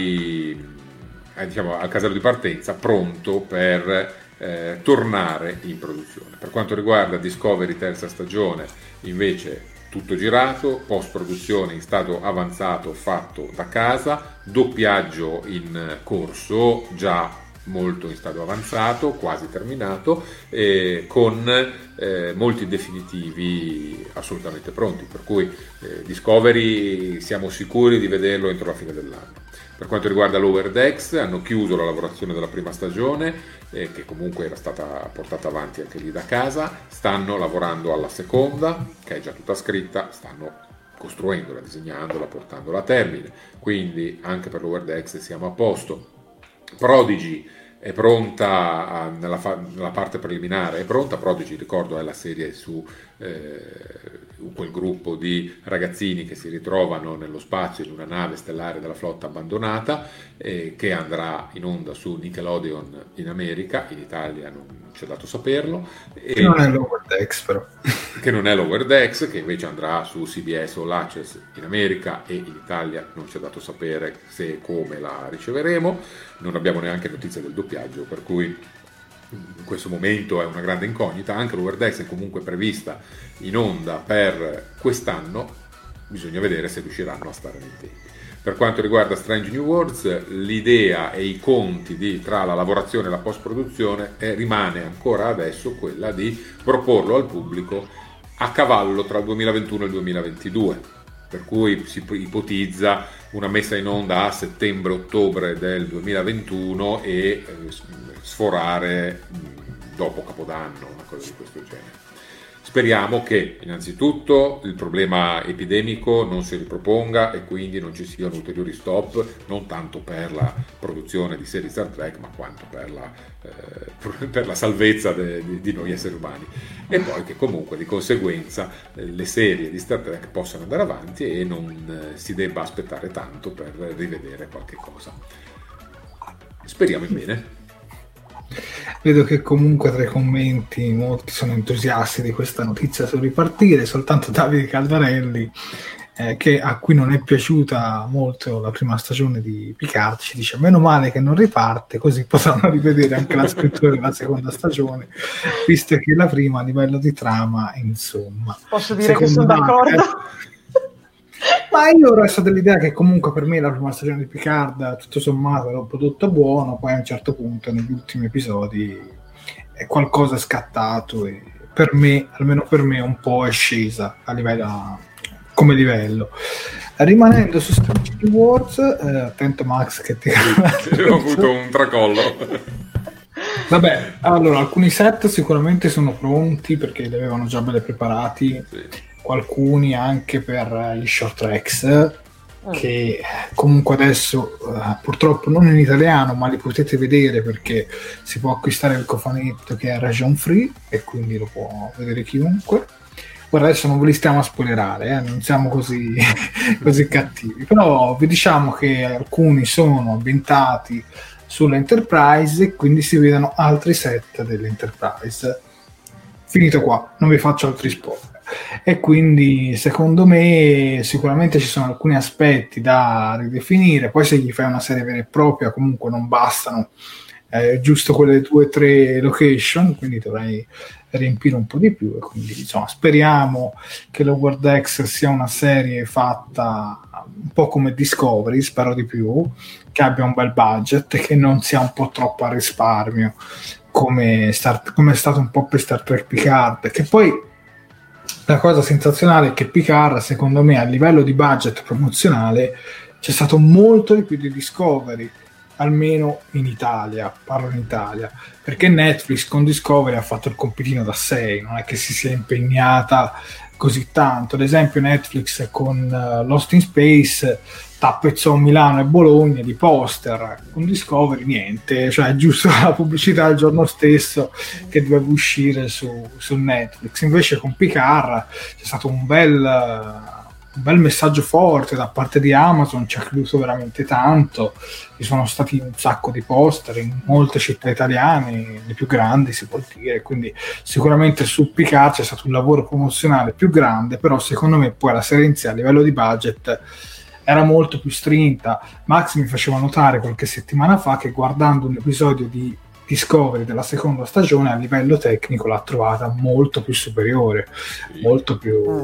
ai, ai, diciamo, al casello di partenza, pronto per eh, tornare in produzione. Per quanto riguarda Discovery terza stagione, invece tutto girato, post produzione in stato avanzato fatto da casa, doppiaggio in corso già molto in stato avanzato, quasi terminato, eh, con eh, molti definitivi assolutamente pronti, per cui eh, Discovery siamo sicuri di vederlo entro la fine dell'anno. Per quanto riguarda Lower Decks, hanno chiuso la lavorazione della prima stagione, eh, che comunque era stata portata avanti anche lì da casa, stanno lavorando alla seconda, che è già tutta scritta, stanno costruendola, disegnandola, portandola a termine, quindi anche per Lower Decks siamo a posto. Prodigy è pronta a, nella, fa, nella parte preliminare, è pronta. Prodigy, ricordo, è la serie su eh, quel gruppo di ragazzini che si ritrovano nello spazio in una nave stellare della flotta abbandonata, eh, che andrà in onda su Nickelodeon in America, in Italia non ci è dato saperlo, e che non è Lower Decks, però che non è Lower Decks, che invece andrà su C B S All Access in America, e in Italia non ci è dato sapere se e come la riceveremo, non abbiamo neanche notizie del doppiaggio, per cui in questo momento è una grande incognita. Anche Lower Decks è comunque prevista in onda per quest'anno, bisogna vedere se riusciranno a stare nei tempi. Per quanto riguarda Strange New Worlds, l'idea e i conti di, tra la lavorazione e la post-produzione eh, rimane ancora adesso quella di proporlo al pubblico a cavallo tra il duemilaventuno e il duemilaventidue, per cui si ipotizza una messa in onda a settembre-ottobre del duemilaventuno e eh, sforare mh, dopo Capodanno, una cosa di questo genere. Speriamo che innanzitutto il problema epidemico non si riproponga e quindi non ci siano ulteriori stop, non tanto per la produzione di serie Star Trek, ma quanto per la, eh, per la salvezza de, de, di noi esseri umani, e poi che comunque di conseguenza eh, le serie di Star Trek possano andare avanti e non eh, si debba aspettare tanto per rivedere qualche cosa. Speriamo in bene. Vedo che comunque tra i commenti molti sono entusiasti di questa notizia sul ripartire, soltanto Davide Calvarelli, eh, che a cui non è piaciuta molto la prima stagione di Picard, ci dice meno male che non riparte, così potranno rivedere anche la scrittura della seconda stagione, visto che la prima a livello di trama, insomma. Posso dire che sono d'accordo? Ma io resto dell'idea che comunque per me la prima stagione di Picard tutto sommato era un prodotto buono, poi a un certo punto negli ultimi episodi è qualcosa è scattato e per me, almeno per me, un po' è scesa a livello, come livello. Rimanendo su Strange New Worlds, eh, attento Max che ti ho avuto un tracollo. Vabbè, allora alcuni set sicuramente sono pronti perché li avevano già belli preparati, sì. Alcuni anche per gli short tracks oh. che comunque adesso uh, purtroppo non in italiano, ma li potete vedere perché si può acquistare il cofanetto che è region free e quindi lo può vedere chiunque. Ora adesso non ve li stiamo a spoilerare, eh? Non siamo così, così cattivi, però vi diciamo che alcuni sono ambientati sull'Enterprise e quindi si vedono altri set dell'Enterprise. Finito qua, non vi faccio altri spoiler. E quindi secondo me sicuramente ci sono alcuni aspetti da ridefinire, poi se gli fai una serie vera e propria comunque non bastano eh, giusto quelle due o tre location, quindi dovrai riempire un po' di più e quindi insomma speriamo che Lower Decks sia una serie fatta un po' come Discovery, spero di più, che abbia un bel budget e che non sia un po' troppo a risparmio come, Star, come è stato un po' per Star Trek Picard, che poi la cosa sensazionale è che Picard, secondo me, a livello di budget promozionale c'è stato molto di più di Discovery, almeno in Italia, parlo in Italia, perché Netflix con Discovery ha fatto il compitino da sei, non è che si sia impegnata così tanto. Ad esempio Netflix con uh, Lost in Space tappezzò Milano e Bologna di poster, con Discovery niente, cioè giusto la pubblicità il giorno stesso che doveva uscire su, su Netflix. Invece con Picard c'è stato un bel, un bel messaggio forte da parte di Amazon, ci ha creduto veramente tanto, ci sono stati un sacco di poster in molte città italiane, le più grandi si può dire, quindi sicuramente su Picard c'è stato un lavoro promozionale più grande, però secondo me poi la serie in sé a livello di budget era molto più strinta. Max mi faceva notare qualche settimana fa che guardando un episodio di Discovery della seconda stagione a livello tecnico l'ha trovata molto più superiore, molto più...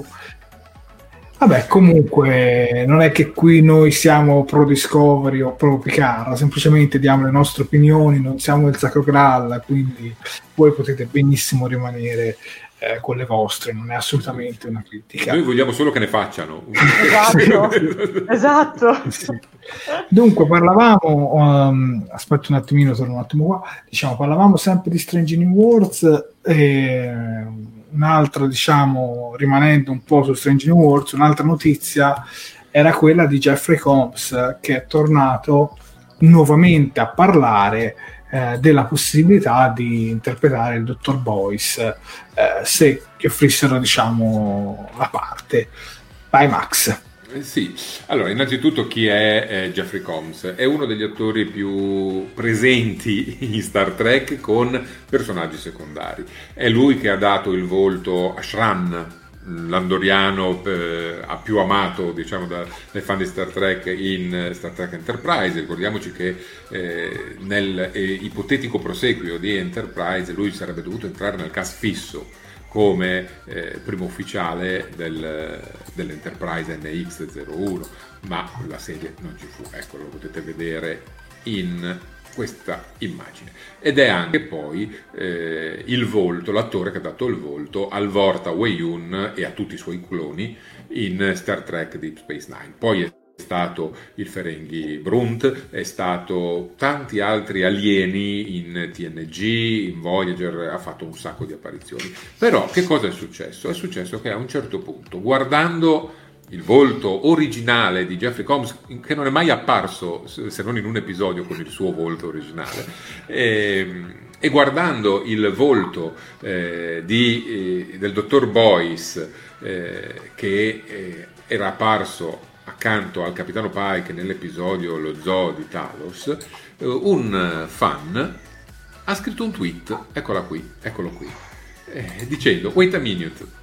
Vabbè, comunque non è che qui noi siamo pro Discovery o pro Picard, semplicemente diamo le nostre opinioni, non siamo il Sacro Graal, quindi voi potete benissimo rimanere Eh, con le vostre, non è assolutamente una critica. Noi vogliamo solo che ne facciano. Esatto, esatto. Sì. Dunque parlavamo, um, aspetta un attimino, torno un attimo qua, diciamo, parlavamo sempre di Strange New Worlds, e un'altra, diciamo, rimanendo un po' su Strange New Worlds, un'altra notizia era quella di Jeffrey Combs, che è tornato nuovamente a parlare Eh, della possibilità di interpretare il dottor Boyce eh, se gli offrissero, diciamo, la parte. Vai Max. Eh sì, allora innanzitutto chi è eh, Jeffrey Combs? È uno degli attori più presenti in Star Trek con personaggi secondari. È lui che ha dato il volto a Shran, l'andoriano eh, più amato, diciamo, da, dai fan di Star Trek in Star Trek Enterprise. Ricordiamoci che eh, nel eh, ipotetico proseguio di Enterprise lui sarebbe dovuto entrare nel cast fisso come eh, primo ufficiale del, dell'Enterprise N X zero uno, ma la serie non ci fu. Ecco, lo potete vedere in questa immagine, ed è anche poi eh, il volto, l'attore che ha dato il volto al Vorta Wei-Yun e a tutti i suoi cloni in Star Trek Deep Space Nine. Poi è stato il Ferengi Brunt, è stato tanti altri alieni in T N G, in Voyager, ha fatto un sacco di apparizioni. Però che cosa è successo? È successo che a un certo punto, guardando il volto originale di Jeffrey Combs, che non è mai apparso se non in un episodio con il suo volto originale, e, e guardando il volto eh, di, eh, del dottor Boyce eh, che eh, era apparso accanto al capitano Pike nell'episodio Lo Zoo di Talos, eh, un fan ha scritto un tweet, eccola qui, eccolo qui, eh, dicendo: wait a minute,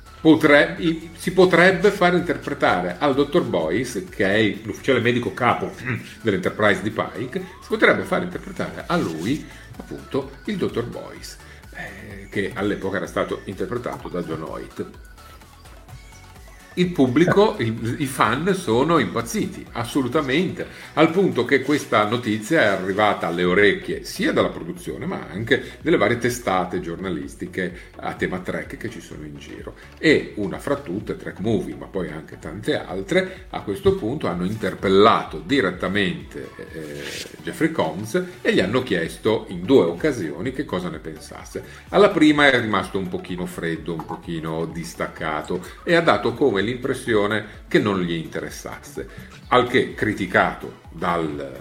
Potrebbe, si potrebbe far interpretare al dottor Boyce, che è l'ufficiale medico capo dell'Enterprise di Pike, si potrebbe far interpretare a lui appunto il dottor Boyce, eh, che all'epoca era stato interpretato da John Hoyt. il pubblico, il, i fan sono impazziti, assolutamente, al punto che questa notizia è arrivata alle orecchie sia dalla produzione ma anche delle varie testate giornalistiche a tema Trek che ci sono in giro, e una fra tutte, Trek Movie, ma poi anche tante altre, a questo punto hanno interpellato direttamente eh, Jeffrey Combs e gli hanno chiesto in due occasioni che cosa ne pensasse. Alla prima è rimasto un pochino freddo, un pochino distaccato e ha dato come l'impressione che non gli interessasse, al che, criticato dal,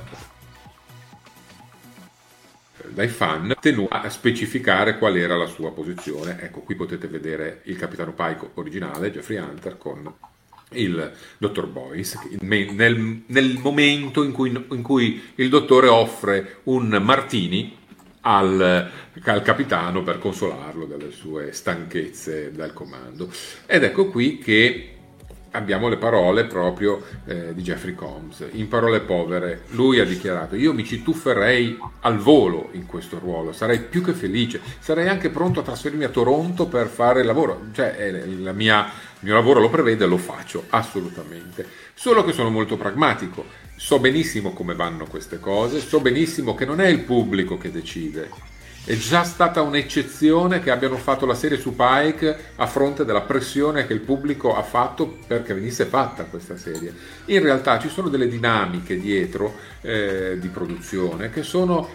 dai fan, tenuto a specificare qual era la sua posizione. Ecco, qui potete vedere il capitano Pike originale, Jeffrey Hunter, con il dottor Boyce nel, nel momento in cui, in cui il dottore offre un martini Al, al capitano per consolarlo dalle sue stanchezze dal comando. Ed ecco qui che abbiamo le parole proprio eh, di Jeffrey Combs. In parole povere, lui ha dichiarato: io mi ci tufferei al volo in questo ruolo, sarei più che felice, sarei anche pronto a trasferirmi a Toronto per fare il lavoro, cioè è la mia, il mio lavoro lo prevede, lo faccio assolutamente, solo che sono molto pragmatico. So benissimo come vanno queste cose, so benissimo che non è il pubblico che decide. È già stata un'eccezione che abbiano fatto la serie su Pike a fronte della pressione che il pubblico ha fatto perché venisse fatta questa serie. In realtà ci sono delle dinamiche dietro eh, di produzione che sono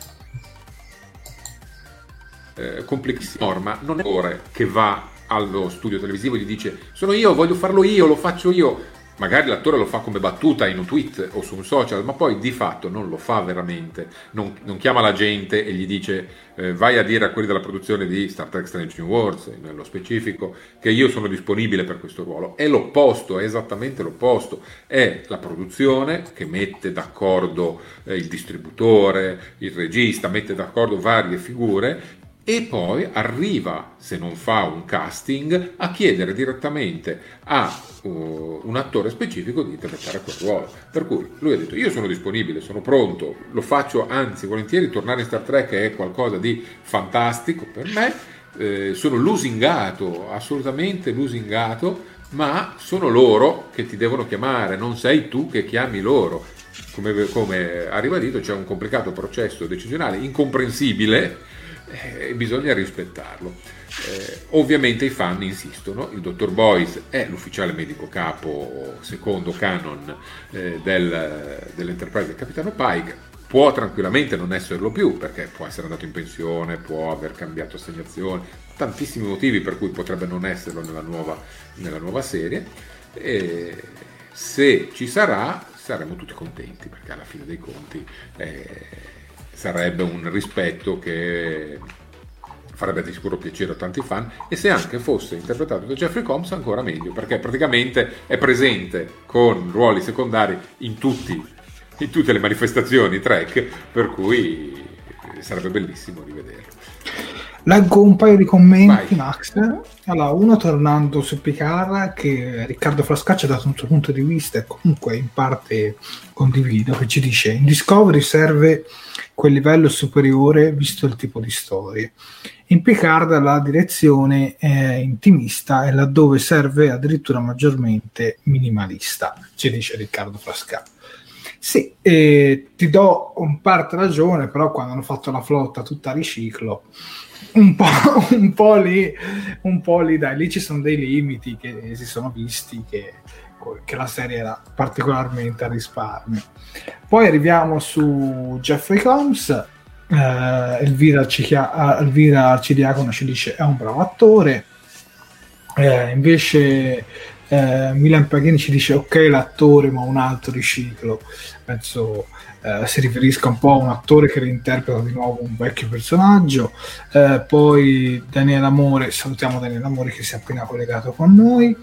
eh, complessissime. Norma non è ora che va allo studio televisivo e gli dice: sono io, voglio farlo io, lo faccio io. Magari l'attore lo fa come battuta in un tweet o su un social, ma poi di fatto non lo fa veramente, non, non chiama la gente e gli dice eh, vai a dire a quelli della produzione di Star Trek Strange New Worlds, nello specifico, che io sono disponibile per questo ruolo. È l'opposto, è esattamente l'opposto, è la produzione che mette d'accordo eh, il distributore, il regista, mette d'accordo varie figure, e poi arriva, se non fa un casting, a chiedere direttamente a uh, un attore specifico di interpretare quel ruolo. Per cui lui ha detto: io sono disponibile, sono pronto, lo faccio, anzi volentieri, tornare in Star Trek è qualcosa di fantastico per me, eh, sono lusingato, assolutamente lusingato, ma sono loro che ti devono chiamare, non sei tu che chiami loro. Come, come ha ribadito, c'è un complicato processo decisionale incomprensibile, e eh, bisogna rispettarlo. Eh, ovviamente i fan insistono. Il dottor Boyce è l'ufficiale medico capo secondo canon eh, del, dell'Enterprise del capitano Pike, può tranquillamente non esserlo più perché può essere andato in pensione, può aver cambiato assegnazione, tantissimi motivi per cui potrebbe non esserlo nella nuova, nella nuova serie. E se ci sarà saremo tutti contenti, perché alla fine dei conti eh, sarebbe un rispetto che farebbe di sicuro piacere a tanti fan, e se anche fosse interpretato da Jeffrey Combs ancora meglio, perché praticamente è presente con ruoli secondari in, tutti, in tutte le manifestazioni Trek, per cui sarebbe bellissimo rivederlo. Leggo un paio di commenti. Vai. Max. Allora, uno tornando su Picard, che Riccardo Frascacci ha dato un suo punto di vista e comunque in parte condivido, che ci dice: in Discovery serve quel livello superiore visto il tipo di storie. In Picard la direzione è intimista e laddove serve addirittura maggiormente minimalista, ci dice Riccardo Frascacci. Sì, eh, ti do un parte ragione, però quando hanno fatto la flotta tutta a riciclo, un po', un po' lì, un po' lì, dai, lì ci sono dei limiti che si sono visti, che, che la serie era particolarmente a risparmio. Poi arriviamo su Jeffrey Combs. eh, Elvira, Cichia, Elvira Arcidiacono ci dice è un bravo attore. Eh, invece eh, Milan Paghini ci dice ok l'attore ma un altro riciclo. Penso eh, si riferisca un po' a un attore che reinterpreta di nuovo un vecchio personaggio. Eh, poi Daniele Amore, salutiamo Daniele Amore che si è appena collegato con noi.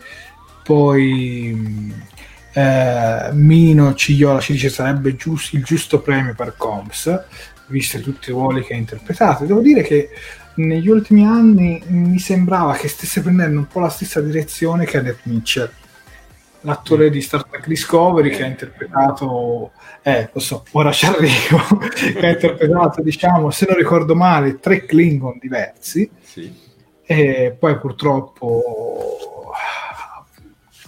Poi eh, Mino Cigliola ci dice sarebbe giusto, il giusto premio per Combs visti tutti i ruoli che ha interpretato. Devo dire che negli ultimi anni mi sembrava che stesse prendendo un po' la stessa direzione che Annette Mitchell, l'attore di Star Trek Discovery, che ha interpretato eh lo so, ora ci arrivo che ha interpretato, diciamo, se non ricordo male, tre Klingon diversi. Sì. E poi purtroppo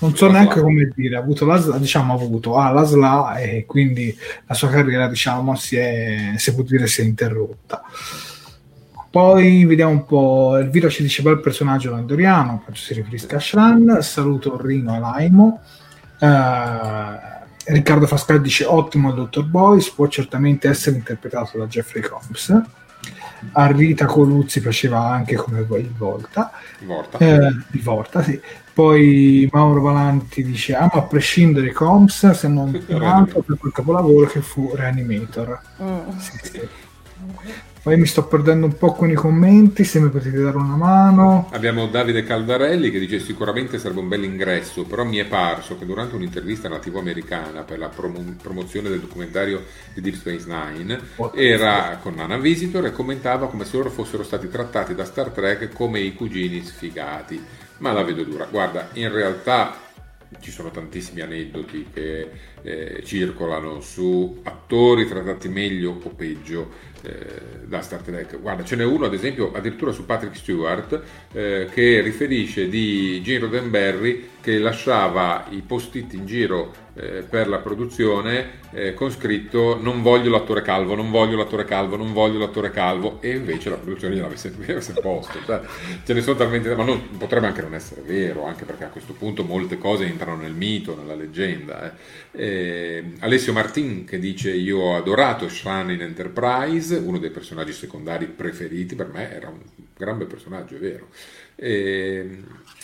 non so neanche come dire, ha avuto la, diciamo, ha avuto ah, la S L A e quindi la sua carriera, diciamo, si è, si può dire, si è interrotta. Poi vediamo un po', Elvira ci dice bel personaggio landoriano, penso si riferisca a Shran, saluto Rino e Laimo. Uh, Riccardo Fascal dice ottimo il dottor Boyce, può certamente essere interpretato da Jeffrey Combs. A Rita Coluzzi piaceva anche come il Volta, Vorta. Eh, il Vorta, sì. Poi Mauro Valanti dice amo a prescindere Combs, se non per altro per quel capolavoro che fu Reanimator. Mm. Sì, sì. Poi mi sto perdendo un po' con i commenti, se mi potete dare una mano. Abbiamo Davide Caldarelli che dice sicuramente sarebbe un bel ingresso, però mi è parso che durante un'intervista alla tivù americana per la promo- promozione del documentario di Deep Space Nine era con Nana Visitor e commentava come se loro fossero stati trattati da Star Trek come i cugini sfigati, ma la vedo dura. Guarda, in realtà ci sono tantissimi aneddoti che eh, circolano su attori trattati meglio o peggio eh, da Star Trek. Guarda, ce n'è uno ad esempio addirittura su Patrick Stewart eh, che riferisce di Gene Roddenberry che lasciava i post-it in giro eh, per la produzione eh, con scritto non voglio l'attore calvo, non voglio l'attore calvo, non voglio l'attore calvo, e invece la produzione gliel'avesse avesse posto. Cioè, ce ne sono talmente, ma non, potrebbe anche non essere vero, anche perché a questo punto molte cose entrano nel mito, nella leggenda. Eh. Eh, Alessio Martin che dice io ho adorato Shran in Enterprise, uno dei personaggi secondari preferiti per me, era un gran bel personaggio, è vero. Eh,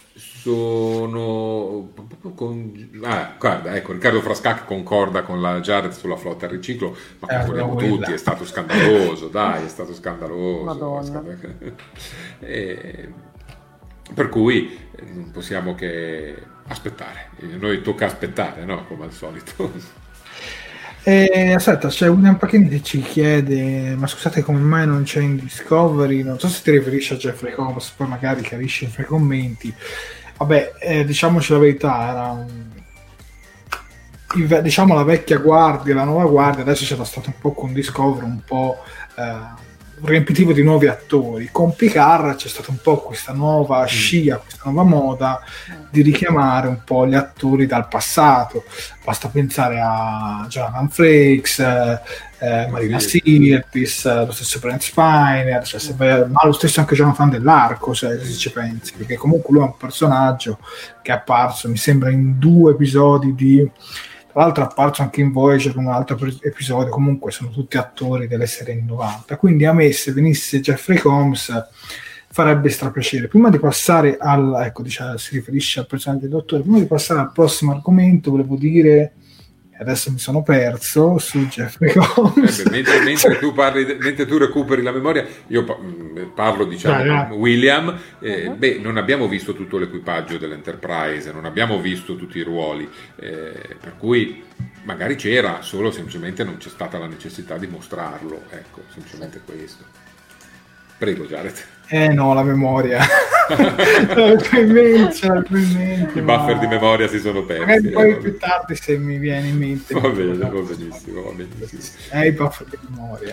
sono con... ah, guarda, ecco, Riccardo Frascac concorda con la Jared sulla flotta al riciclo, ma eh, vogliamo tutti, è stato scandaloso, dai, è stato scandaloso. Madonna. E, per cui non possiamo che aspettare, noi tocca aspettare, no? Come al solito. Eh, aspetta, c'è William Pachini che ci chiede ma scusate come mai non c'è in Discovery, non so se ti riferisci a Jeffrey Combs, poi magari chiarisci fra i commenti. Vabbè, eh, diciamoci la verità, era un... il, diciamo la vecchia guardia, la nuova guardia, adesso c'era stato un po' con Discovery un po' eh, riempitivo di nuovi attori. Con Picard c'è stata un po' questa nuova scia, questa nuova moda di richiamare un po' gli attori dal passato. Basta pensare a Jonathan Frakes, eh, eh, Marina Sirtis, eh, lo stesso Brent Spiner, cioè, se, ma lo stesso anche Jonathan Dell'Arco, se, se ci pensi, perché comunque lui è un personaggio che è apparso, mi sembra, in due episodi di... Tra l'altro è apparso anche in Voyager un altro episodio, comunque sono tutti attori delle serie anni novanta, quindi a me se venisse Jeffrey Combs farebbe strapiacere. Prima di passare al, ecco, diciamo, si riferisce al personaggio del dottore, prima di passare al prossimo argomento volevo dire, adesso mi sono perso su Jeffrey Combs. Eh beh, mentre, mentre, tu parli, mentre tu recuperi la memoria, io parlo, diciamo, dai, con William. Eh, uh-huh. Beh, non abbiamo visto tutto l'equipaggio dell'Enterprise, non abbiamo visto tutti i ruoli, eh, per cui magari c'era, solo semplicemente non c'è stata la necessità di mostrarlo. Ecco, semplicemente questo. Prego, Jared. Eh no, la memoria. in mente, in mente, I ma... buffer di memoria si sono persi. Magari poi eh, più tardi se mi viene in mente. Va bene, va benissimo, va benissimo. Eh, i buffer di memoria.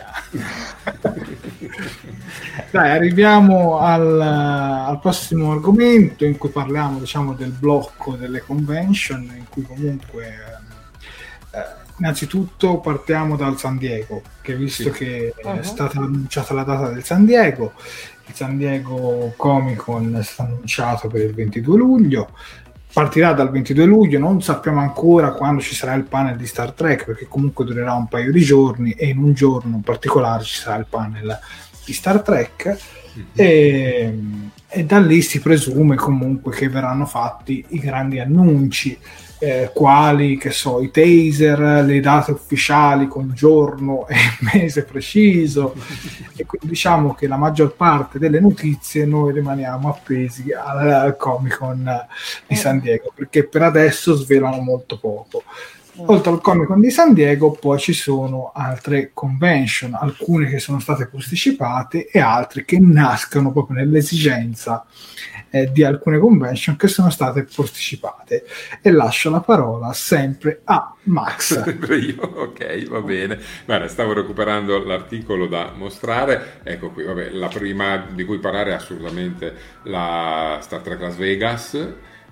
Dai, arriviamo al, al prossimo argomento in cui parliamo, diciamo, del blocco delle convention, in cui comunque... Eh, innanzitutto partiamo dal San Diego, che visto sì. che uh-huh. è stata annunciata la data del San Diego, il San Diego Comic Con è stato annunciato per il ventidue luglio, partirà dal ventidue luglio, non sappiamo ancora quando ci sarà il panel di Star Trek, perché comunque durerà un paio di giorni e in un giorno in particolare ci sarà il panel di Star Trek. Mm-hmm. e, e da lì si presume comunque che verranno fatti i grandi annunci, Eh, quali, che so, i taser, le date ufficiali con giorno e mese preciso, e quindi diciamo che la maggior parte delle notizie noi rimaniamo appesi al, al Comic Con di San Diego, perché per adesso svelano molto poco. Oltre al Comic Con di San Diego poi ci sono altre convention, alcune che sono state posticipate e altre che nascono proprio nell'esigenza eh, di alcune convention che sono state posticipate. E lascio la parola sempre a Max. Sempre io, ok, va bene. Guarda, stavo recuperando l'articolo da mostrare, ecco qui, vabbè, la prima di cui parlare è assolutamente la Star Trek Las Vegas.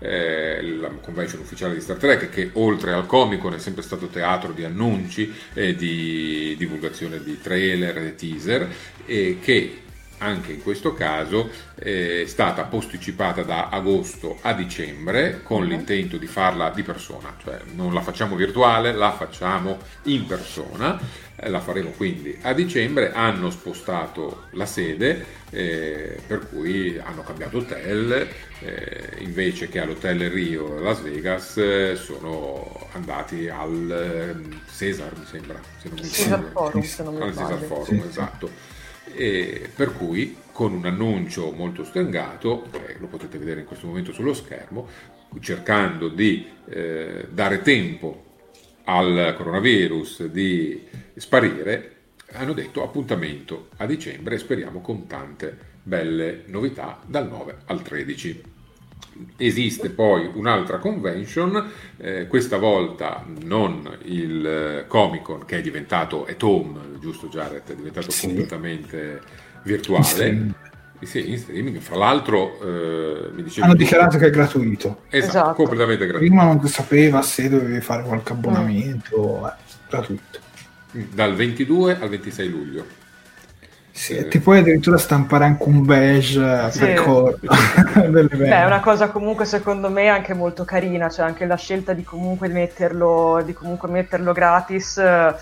eh, la convention ufficiale di Star Trek, che oltre al Comic-Con è sempre stato teatro di annunci e di divulgazione di trailer e teaser, e che anche in questo caso è stata posticipata da agosto a dicembre con l'intento di farla di persona, cioè non la facciamo virtuale, la facciamo in persona, eh, la faremo quindi a dicembre. Hanno spostato la sede, eh, per cui hanno cambiato hotel, eh, invece che all'hotel Rio Las Vegas eh, sono andati al eh, Cesar, mi sembra, se non mi Cesar Forum, se non mi al sbaglio. Cesar Forum, Sì. esatto. E per cui con un annuncio molto stringato, eh, lo potete vedere in questo momento sullo schermo, cercando di eh, dare tempo al coronavirus di sparire, hanno detto appuntamento a dicembre, e speriamo con tante belle novità dal nove al tredici. Esiste poi un'altra convention, eh, questa volta non il eh, Comic-Con, che è diventato at home, giusto Jared? È diventato Sì. completamente virtuale. In streaming. Sì, in streaming. Fra l'altro, eh, mi dicevi Hanno tu- dichiarato che è gratuito. Esatto, Esatto. completamente gratuito. Prima non si sapeva se dovevi fare qualche abbonamento, eh, gratuito. Dal ventidue al ventisei luglio. Sì, Eh. ti puoi addirittura stampare anche un badge Sì. per corpo dell'evento. Beh, è una cosa comunque secondo me anche molto carina, cioè anche la scelta di comunque metterlo, di comunque metterlo gratis eh,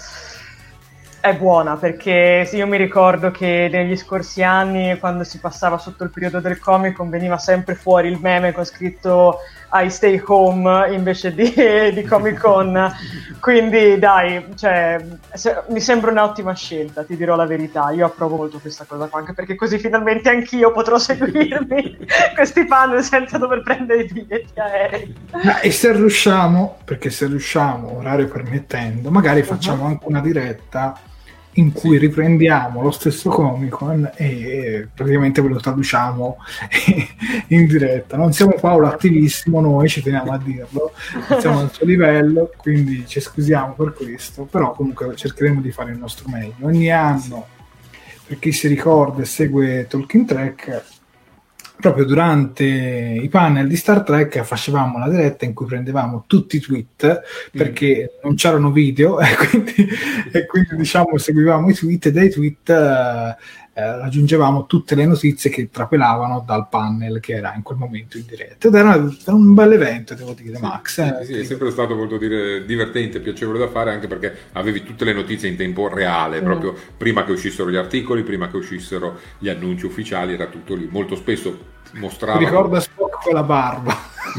è buona, perché io mi ricordo che negli scorsi anni, quando si passava sotto il periodo del Comic-Con, veniva sempre fuori il meme con scritto I stay home invece di, di Comic-Con, quindi dai, cioè, se, mi sembra un'ottima scelta, ti dirò la verità, io approvo molto questa cosa qua, anche perché così finalmente anch'io potrò seguirmi questi panel senza dover prendere i biglietti aerei. Ma- e se riusciamo, perché se riusciamo, orario permettendo, magari facciamo anche una diretta in cui riprendiamo lo stesso Comic-Con e praticamente ve lo traduciamo in diretta. Non siamo Paolo attivissimo, noi ci teniamo a dirlo, non siamo al suo livello, quindi ci scusiamo per questo, però comunque cercheremo di fare il nostro meglio. Ogni anno, per chi si ricorda e segue Talking Track, proprio durante i panel di Star Trek facevamo la diretta in cui prendevamo tutti i tweet, perché non c'erano video e quindi, e quindi diciamo seguivamo i tweet, e dai tweet eh, eh, raggiungevamo tutte le notizie che trapelavano dal panel che era in quel momento in diretta, ed era, era un bel evento, devo dire. Max, eh. Sì, sì, è sempre stato molto dire, divertente, piacevole da fare, anche perché avevi tutte le notizie in tempo reale, Mm. proprio prima che uscissero gli articoli, prima che uscissero gli annunci ufficiali, era tutto lì. Molto spesso Mi mostravano ricorda Spock con la barba.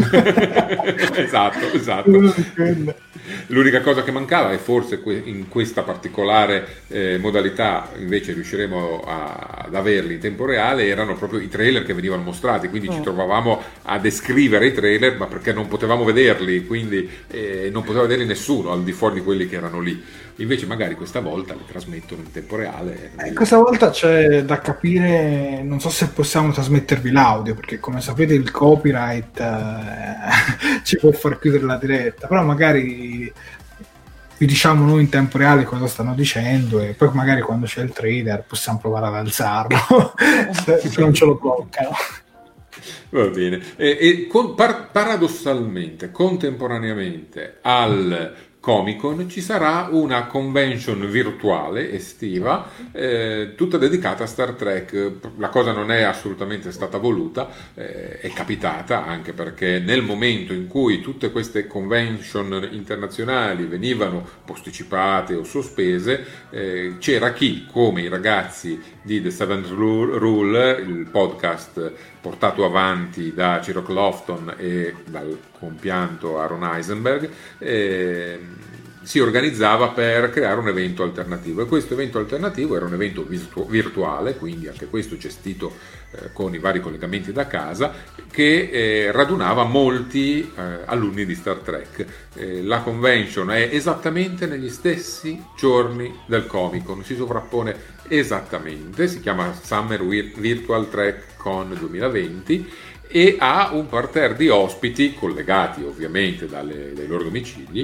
esatto, esatto. L'unica cosa che mancava, e forse que- in questa particolare eh, modalità invece riusciremo a- ad averli in tempo reale, erano proprio i trailer che venivano mostrati, quindi ci trovavamo a descrivere i trailer, ma perché non potevamo vederli, quindi eh, non poteva vederli nessuno al di fuori di quelli che erano lì. Invece magari questa volta li trasmettono in tempo reale. Eh, questa volta c'è da capire, non so se possiamo trasmettervi l'audio, perché come sapete il copyright eh, ci può far chiudere la diretta, però magari vi diciamo noi in tempo reale cosa stanno dicendo, e poi magari quando c'è il trailer possiamo provare ad alzarlo se, se non ce lo bloccano. Va bene. E, e con- par- paradossalmente, contemporaneamente al Comic-Con ci sarà una convention virtuale estiva eh, tutta dedicata a Star Trek. La cosa non è assolutamente stata voluta, eh, è capitata anche perché nel momento in cui tutte queste convention internazionali venivano posticipate o sospese, eh, c'era chi, come i ragazzi di The Seventh Rule, il podcast portato avanti da Ciro Clofton e dal compianto Aaron Eisenberg, eh, si organizzava per creare un evento alternativo, e questo evento alternativo era un evento virtu- virtuale, quindi anche questo gestito eh, con i vari collegamenti da casa, che eh, radunava molti eh, alunni di Star Trek. Eh, la convention è esattamente negli stessi giorni del Comic-Con, si sovrappone esattamente, si chiama Summer Wir- Virtual Trek Con duemilaventi, e ha un parterre di ospiti collegati ovviamente dalle, dai loro domicili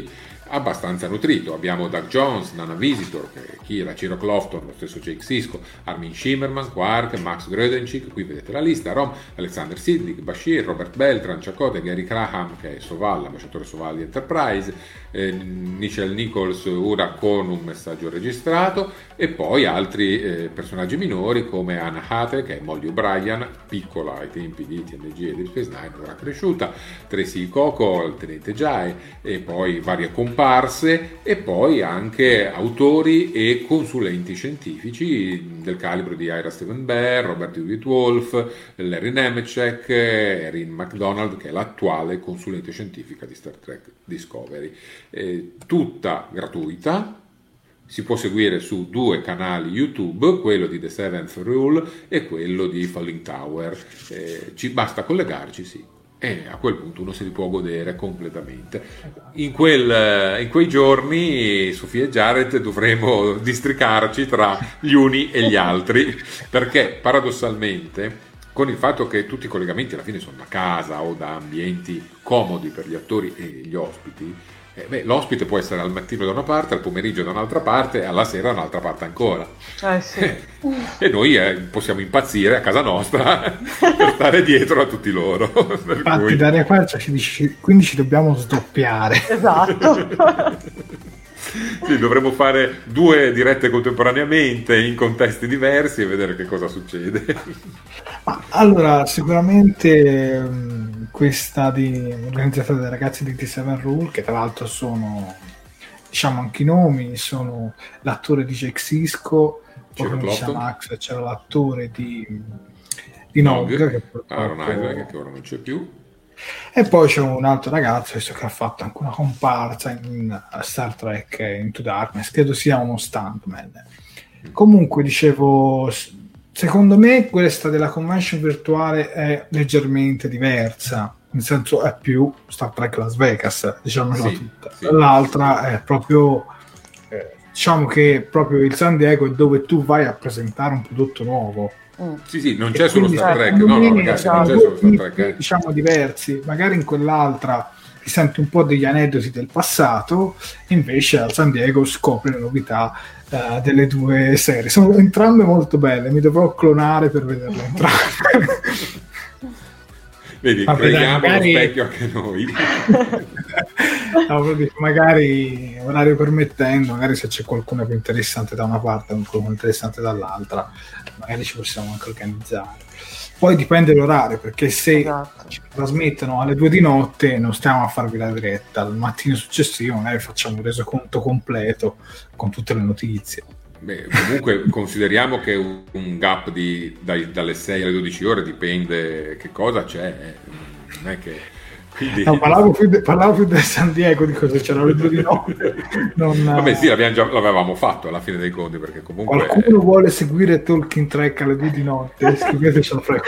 abbastanza nutrito. Abbiamo Doug Jones, Nana Visitor, che chi era Ciro Clofton, lo stesso Jake Sisko, Armin Shimmerman, Quark, Max Grödenchik, qui vedete la lista, Rom, Alexander Siddig, Bashir, Robert Beltran, Chakotay, Gary Graham, che è Soval, l'ambasciatore Soval di Enterprise, eh, Nichelle Nichols ora con un messaggio registrato, e poi altri eh, personaggi minori come Anna Hate, che è Molly O'Brien, piccola ai tempi di T N G e di Space Nine, ora cresciuta, Tracy Coco, il tenente Jai, e poi varie comparse, e poi anche autori e consulenti scientifici del calibro di Ira Steven Behr, Robert Hewitt Wolf, Larry Nemecek, Erin McDonald, che è l'attuale consulente scientifica di Star Trek Discovery. Eh, tutta gratuita, si può seguire su due canali YouTube, quello di The Seventh Rule e quello di Falling Tower. Eh, ci basta collegarci, sì, e a quel punto uno se li può godere completamente. In, quel, in quei giorni Sofia e Jared dovremo districarci tra gli uni e gli altri, perché paradossalmente, con il fatto che tutti i collegamenti alla fine sono da casa o da ambienti comodi per gli attori e gli ospiti, eh beh, l'ospite può essere al mattino da una parte, al pomeriggio da un'altra parte e alla sera da un'altra parte ancora. Eh sì. E noi eh, possiamo impazzire a casa nostra per stare dietro a tutti loro. Per Infatti cui... Daria Quercia ci dice, quindi ci dobbiamo sdoppiare. Esatto. Sì, dovremmo fare due dirette contemporaneamente in contesti diversi e vedere che cosa succede. Ma allora, sicuramente mh, questa di, organizzata dai ragazzi di T sette Rule, che tra l'altro sono, diciamo, anche i nomi, sono l'attore di Jake Sisko, poi come dice Max c'era l'attore di, di Nog, Nog, che Aaron Isaac, che ora non c'è più. E poi c'è un altro ragazzo che ha fatto anche una comparsa in Star Trek Into Darkness, credo sia uno stuntman. Comunque dicevo, secondo me questa della convention virtuale è leggermente diversa, nel senso è più Star Trek Las Vegas, diciamolo sì, tutta. Sì. L'altra è proprio, eh, diciamo che proprio il San Diego è dove tu vai a presentare un prodotto nuovo. Mm. Sì, sì, non c'è solo Quindi, Star Trek, secondo no, no, me, ragazzi, sono non c'è due solo Star tipi, Trek. Eh. diciamo, diversi. Magari in quell'altra ti senti un po' degli aneddoti del passato, invece al San Diego scopri le novità uh, delle due serie. Sono entrambe molto belle, mi dovrò clonare per vederle entrambe. Vedi, Vabbè, creiamo dai, magari... lo specchio anche noi. No, magari, orario permettendo, magari se c'è qualcuno più interessante da una parte e qualcuno interessante dall'altra, magari ci possiamo anche organizzare. Poi dipende l'orario, perché se Esatto. ci trasmettono alle due di notte non stiamo a farvi la diretta, al mattino successivo magari facciamo un resoconto completo con tutte le notizie. Beh, comunque consideriamo che un, un gap di, dai, dalle sei alle dodici ore dipende che cosa c'è, eh. Non è che... Quindi... No, parlavo, più de, parlavo più del San Diego, di cosa c'era alle due di notte. Non, Vabbè sì, l'abbiamo già, l'avevamo fatto alla fine dei conti, perché comunque... Qualcuno vuole seguire Talking Track alle due di notte? Scrivetecelo fra.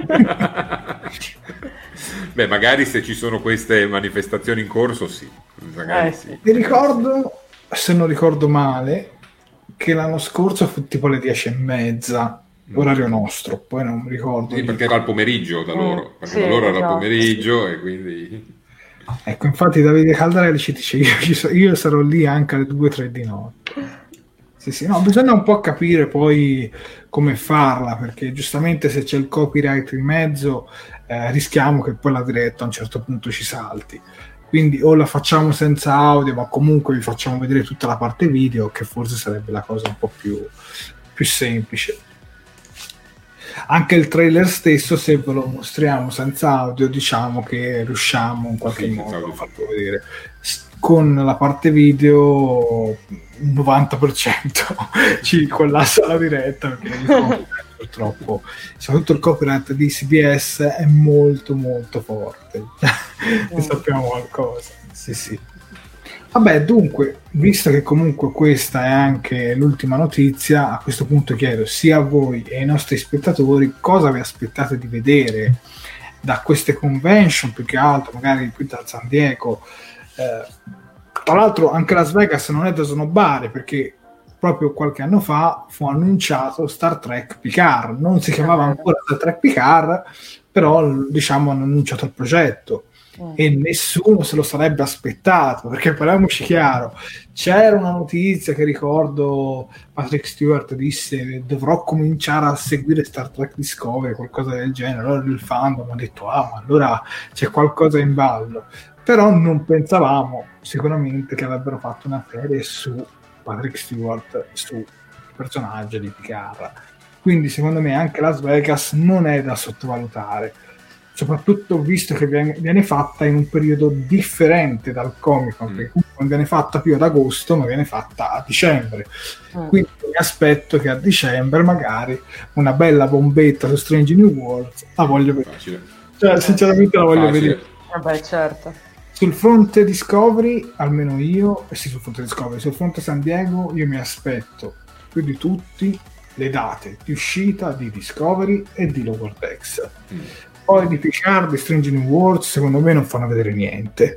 Beh, magari se ci sono queste manifestazioni in corso, sì. Magari Eh, sì. Mi ricordo, se non ricordo male, che l'anno scorso fu tipo alle dieci e mezza, orario nostro, poi non mi ricordo. Sì, perché era al pomeriggio da loro, perché sì, da loro era esatto. al pomeriggio e quindi... Ecco, infatti Davide Caldarelli ci dice io, ci so- io sarò lì anche alle due tre di notte. Sì, sì, no, bisogna un po' capire poi come farla, perché giustamente se c'è il copyright in mezzo eh, rischiamo che poi la diretta a un certo punto ci salti. Quindi o la facciamo senza audio, ma comunque vi facciamo vedere tutta la parte video, che forse sarebbe la cosa un po' più, più semplice. Anche il trailer stesso, se ve lo mostriamo senza audio, diciamo che riusciamo in qualche Sì, modo a senza farlo vedere. S- Con la parte video il novanta per cento ci collassa la diretta, perché il copyright, purtroppo, soprattutto il copyright di C B S è molto molto forte. Ne sappiamo qualcosa. Sì, sì. Vabbè, dunque, visto che comunque questa è anche l'ultima notizia, a questo punto chiedo sia a voi e ai nostri spettatori cosa vi aspettate di vedere da queste convention, più che altro magari qui da San Diego. Eh, tra l'altro anche Las Vegas non è da snobbare, perché proprio qualche anno fa fu annunciato Star Trek Picard, non si chiamava ancora Star Trek Picard, però diciamo hanno annunciato il progetto. Oh. E nessuno se lo sarebbe aspettato, perché parliamoci chiaro, c'era una notizia che ricordo Patrick Stewart disse dovrò cominciare a seguire Star Trek Discovery, qualcosa del genere. Allora il fandom ha detto ah ma allora c'è qualcosa in ballo, però non pensavamo sicuramente che avrebbero fatto una serie su Patrick Stewart, sul personaggio di Picard. Quindi secondo me anche Las Vegas non è da sottovalutare, soprattutto visto che viene, viene fatta in un periodo differente dal Comic Con, mm. perché non viene fatta più ad agosto ma viene fatta a dicembre, mm. quindi mi aspetto che a dicembre magari una bella bombetta su Strange New Worlds la voglio vedere. Facile. Cioè sinceramente la voglio Facile. vedere. Vabbè, certo. Sul fronte Discovery, almeno io, eh sì, sul fronte Discovery, sul fronte San Diego, io mi aspetto più di tutti le date di uscita di Discovery e di Lower Decks. Mm. Poi di Picard, di Strange New Worlds, secondo me non fanno vedere niente.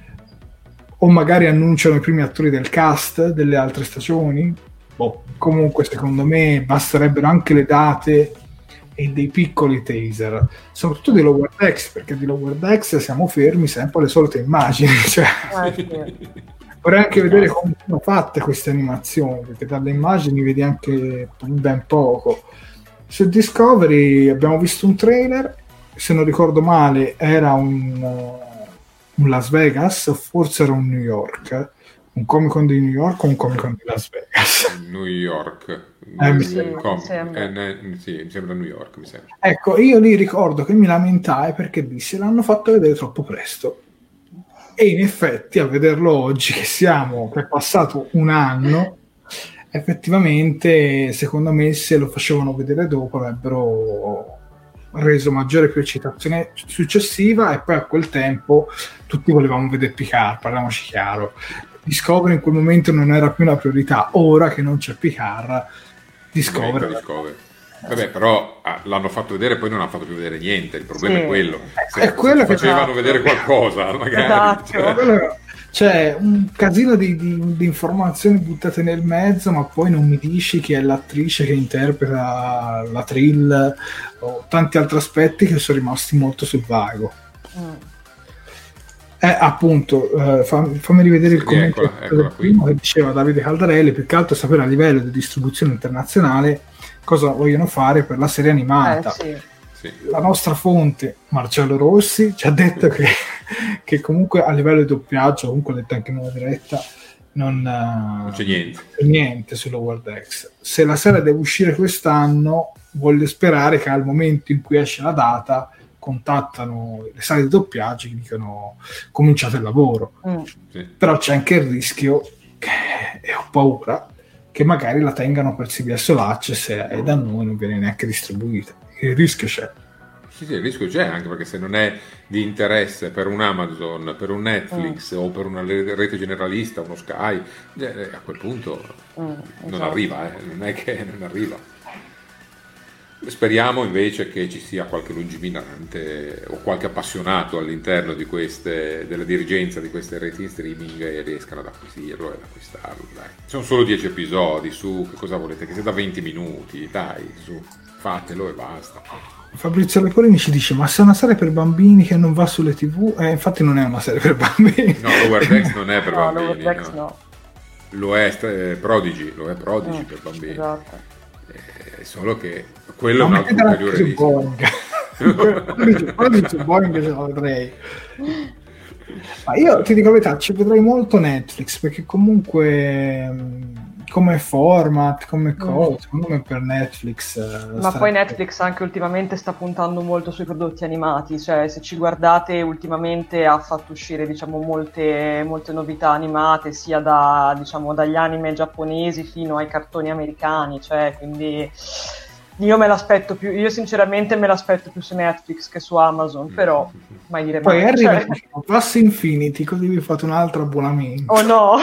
O magari annunciano i primi attori del cast delle altre stagioni. Boh, comunque secondo me basterebbero anche le date e dei piccoli teaser, soprattutto di Lower Decks, perché di Lower Decks siamo fermi sempre alle solite immagini. Cioè, ah, sì. Vorrei anche vedere come sono fatte queste animazioni, perché dalle immagini vedi anche ben poco. Su Discovery abbiamo visto un trailer, se non ricordo male era un, uh, un Las Vegas, forse era un New York, un Comic Con di New York o un Comic Con di Las Vegas? New York. Eh, mi sì, Com- mi sembra. Eh, ne- sì, mi sembra New York, mi sembra. Ecco, io lì ricordo che mi lamentai perché dissi l'hanno fatto vedere troppo presto. E in effetti a vederlo oggi che siamo che è passato un anno, effettivamente secondo me se lo facevano vedere dopo avrebbero reso maggiore più eccitazione successiva, e poi a quel tempo tutti volevamo vedere Picard, parliamoci chiaro. Discovery in quel momento non era più una priorità, ora che non c'è Picard, Discovery, Discovery. Vabbè, però ah, l'hanno fatto vedere e poi non hanno fatto più vedere niente. Il problema sì. è quello. Se, è quello se che facevano esatto. vedere qualcosa, magari. Esatto. Cioè. C'è un casino di, di, di informazioni buttate nel mezzo, ma poi non mi dici che è l'attrice che interpreta la Trill o tanti altri aspetti che sono rimasti molto sul vago. Mm. Eh, appunto, eh, fammi, fammi rivedere sì, il commento eccola, eccola del primo che diceva Davide Caldarelli, più che altro sapere a livello di distribuzione internazionale cosa vogliono fare per la serie animata. Eh, sì. Sì. La nostra fonte, Marcello Rossi, ci ha detto che, che comunque a livello di doppiaggio, comunque ho detto anche in una diretta, non, non c'è niente. c'è niente su Lower Decks. Se la serie deve uscire quest'anno, voglio sperare che al momento in cui esce la data contattano le sale di doppiaggio e dicono cominciate il lavoro. Mm. Sì. Però c'è anche il rischio, che, e ho paura, che magari la tengano per C B S All Access e da noi non viene neanche distribuita. Il rischio c'è. Sì, sì, il rischio c'è, anche perché se non è di interesse per un Amazon, per un Netflix mm. o per una rete generalista, uno Sky, eh, a quel punto mm, non esatto. arriva, eh, non è che non arriva. Speriamo invece che ci sia qualche lungimirante o qualche appassionato all'interno di queste, della dirigenza di queste reti in streaming e riescano ad acquisirlo e ad acquistarlo. Dai. Sono solo dieci episodi, su, che cosa volete? Che sia da venti minuti, dai, su. Fatelo e basta. Fabrizio Leporini ci dice ma se è una serie per bambini che non va sulle tv, eh, infatti non è una serie per bambini. No, Lower Decks non è per no, bambini Decks, no. no. Lo è eh, Prodigy, lo è Prodigy mm, per bambini esatto. eh, solo che quello è un altro ulteriore rischio. Prodigy Boeing ce la vedrei. Ma io ti dico la verità, ci vedrei molto Netflix, perché comunque come format, come cosa, mm. secondo me per Netflix uh, ma poi Netflix anche ultimamente sta puntando molto sui prodotti animati, cioè se ci guardate ultimamente ha fatto uscire diciamo molte, molte novità animate sia da diciamo dagli anime giapponesi fino ai cartoni americani, cioè quindi io me l'aspetto più, io sinceramente me l'aspetto più su Netflix che su Amazon, però mai dire poi mai. Arriva Cioè... Pass Infinity, così vi fate un altro abbonamento. Oh no!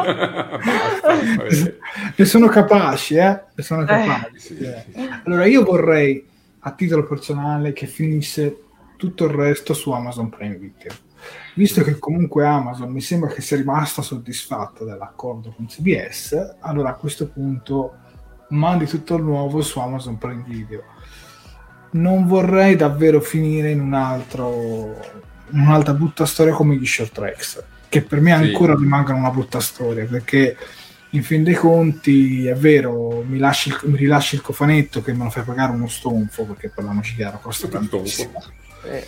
Ne sono capaci, eh? Ne sono capaci. Eh. Sì, sì, sì. Allora io vorrei, a titolo personale, che finisse tutto il resto su Amazon Prime Video. Visto che comunque Amazon mi sembra che sia rimasta soddisfatta dell'accordo con C B S, allora a questo punto mandi tutto il nuovo su Amazon Prime Video. Non vorrei davvero finire in un altro un'altra brutta storia come gli short tracks, che per me ancora sì. rimangono una brutta storia, perché in fin dei conti è vero, mi, lasci il, mi rilasci il cofanetto che me lo fai pagare uno stonfo, perché parliamoci chiaro, costa tantissimo eh.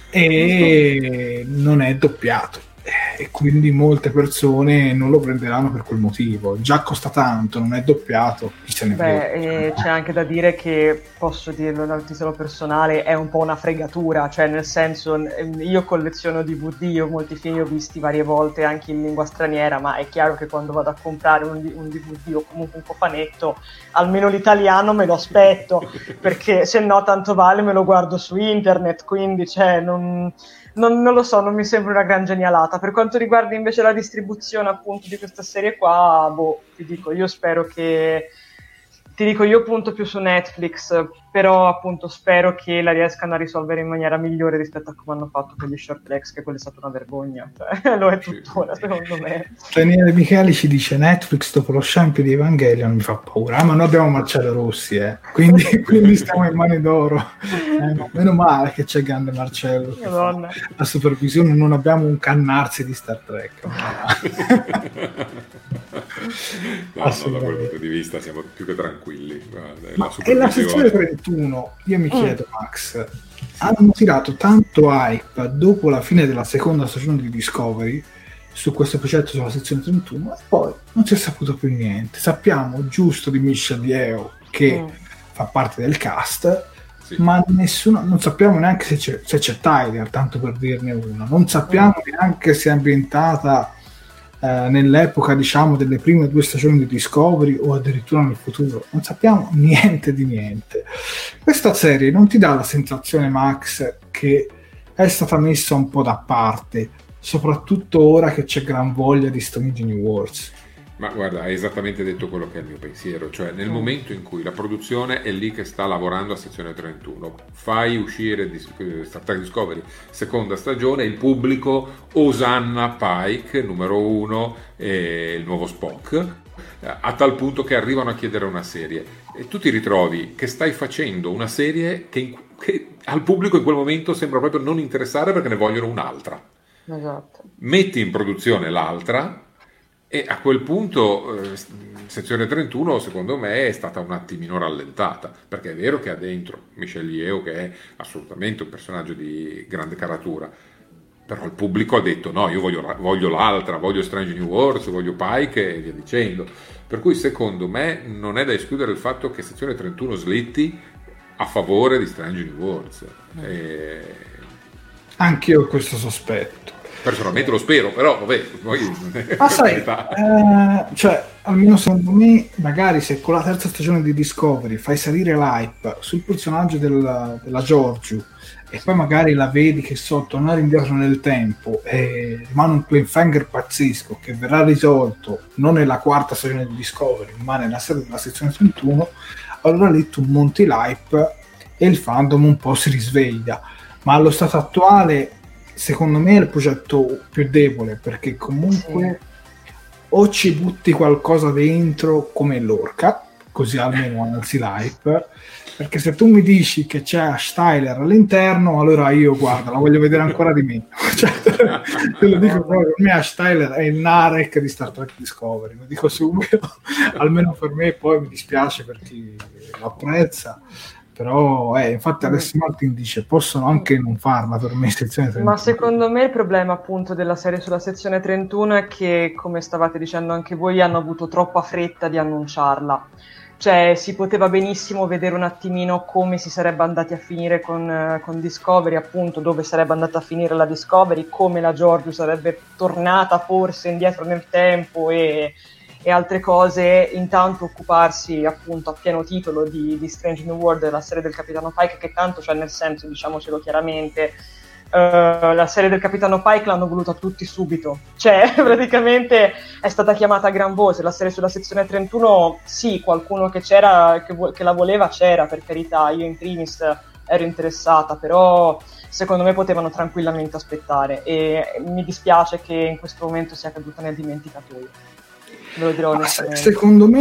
e non è doppiato, e quindi molte persone non lo prenderanno per quel motivo. Già costa tanto, non è doppiato, chi se ne Beh, e c'è anche da dire che, posso dirlo dal titolo personale, è un po' una fregatura, cioè nel senso, io colleziono D V D, io molti film li ho visti varie volte anche in lingua straniera, ma è chiaro che quando vado a comprare un, un D V D o comunque un cofanetto, almeno l'italiano me lo aspetto, perché se no tanto vale me lo guardo su internet, quindi cioè non... Non, non lo so, non mi sembra una gran genialata. Per quanto riguarda invece la distribuzione appunto di questa serie qua, boh, ti dico, io spero che ti dico io punto più su Netflix, però appunto spero che la riescano a risolvere in maniera migliore rispetto a come hanno fatto con gli short tracks, che quello è stata una vergogna, cioè, lo è tuttora secondo me. Daniele Micheli ci dice Netflix dopo lo shampoo di Evangelion mi fa paura, ah, ma noi abbiamo Marcello Rossi eh. quindi, quindi stiamo in mani d'oro eh, no, meno male che c'è grande Marcello che fa la supervisione, non abbiamo un Cannarsi di Star Trek. No, no, da quel punto di vista siamo più che tranquilli. Ma è la sezione trentuno, io mi chiedo mm. Max, hanno tirato tanto hype dopo la fine della seconda stagione di Discovery su questo progetto sulla sezione trentuno e poi non si è saputo più niente. Sappiamo giusto di Michelle Yeoh che mm. fa parte del cast, sì. ma nessuno, non sappiamo neanche se c'è, se c'è Tyler, tanto per dirne una, non sappiamo mm. neanche se è ambientata Eh, nell'epoca diciamo delle prime due stagioni di Discovery o addirittura nel futuro, non sappiamo niente di niente. Questa serie non ti dà la sensazione, Max, che è stata messa un po' da parte, soprattutto ora che c'è gran voglia di Strange New Worlds? Ma guarda, hai esattamente detto quello che è il mio pensiero, cioè nel momento in cui la produzione è lì che sta lavorando a sezione trentuno, fai uscire Star Trek Discovery seconda stagione, il pubblico osanna Pike, numero uno, e il nuovo Spock, a tal punto che arrivano a chiedere una serie. E tu ti ritrovi che stai facendo una serie che, in, che al pubblico in quel momento sembra proprio non interessare perché ne vogliono un'altra. Esatto. Metti in produzione l'altra, e a quel punto eh, sezione trentuno secondo me è stata un attimino rallentata, perché è vero che ha dentro Michelle Yeoh che è assolutamente un personaggio di grande caratura, però il pubblico ha detto no, io voglio, voglio l'altra, voglio Strange New Worlds, voglio Pike e via dicendo, per cui secondo me non è da escludere il fatto che sezione trentuno slitti a favore di Strange New Worlds. E... anche io ho questo sospetto. Personalmente lo spero, però vabbè, poi ma sai, eh, cioè almeno secondo me magari se con la terza stagione di Discovery fai salire l'hype sul personaggio del, della Georgiou e poi magari la vedi che so tornare indietro nel tempo e rimane un cliffhanger pazzesco che verrà risolto non nella quarta stagione di Discovery ma nella serie della sezione trentuno, allora lì tu monti l'hype e il fandom un po' si risveglia, ma allo stato attuale secondo me è il progetto più debole, perché comunque sì. o ci butti qualcosa dentro come l'orca, così almeno alzi l'hype, perché se tu mi dici che c'è Ash Tyler all'interno, allora io guarda, la voglio vedere ancora di meno. Cioè, te lo dico proprio, per me Ash Tyler è il Narek di Star Trek Discovery, lo dico subito, almeno per me, poi mi dispiace per chi lo apprezza. Però eh, infatti adesso Martin dice possono anche non farla per me sezione trentuno. Ma secondo me il problema appunto della serie sulla sezione trentuno è che, come stavate dicendo anche voi, hanno avuto troppa fretta di annunciarla, cioè si poteva benissimo vedere un attimino come si sarebbe andati a finire con, con Discovery, appunto dove sarebbe andata a finire la Discovery, come la Georgiou sarebbe tornata forse indietro nel tempo e e altre cose, intanto occuparsi appunto a pieno titolo di, di Strange New World, della serie del Capitano Pike, che tanto c'è, nel senso, diciamocelo chiaramente, uh, la serie del Capitano Pike l'hanno voluta tutti subito, cioè praticamente è stata chiamata a gran voce, la serie sulla sezione trentuno, sì, qualcuno che c'era, che, vo- che la voleva c'era, per carità, io in primis ero interessata, però secondo me potevano tranquillamente aspettare e mi dispiace che in questo momento sia caduta nel dimenticatoio. Ve lo dirò se, secondo me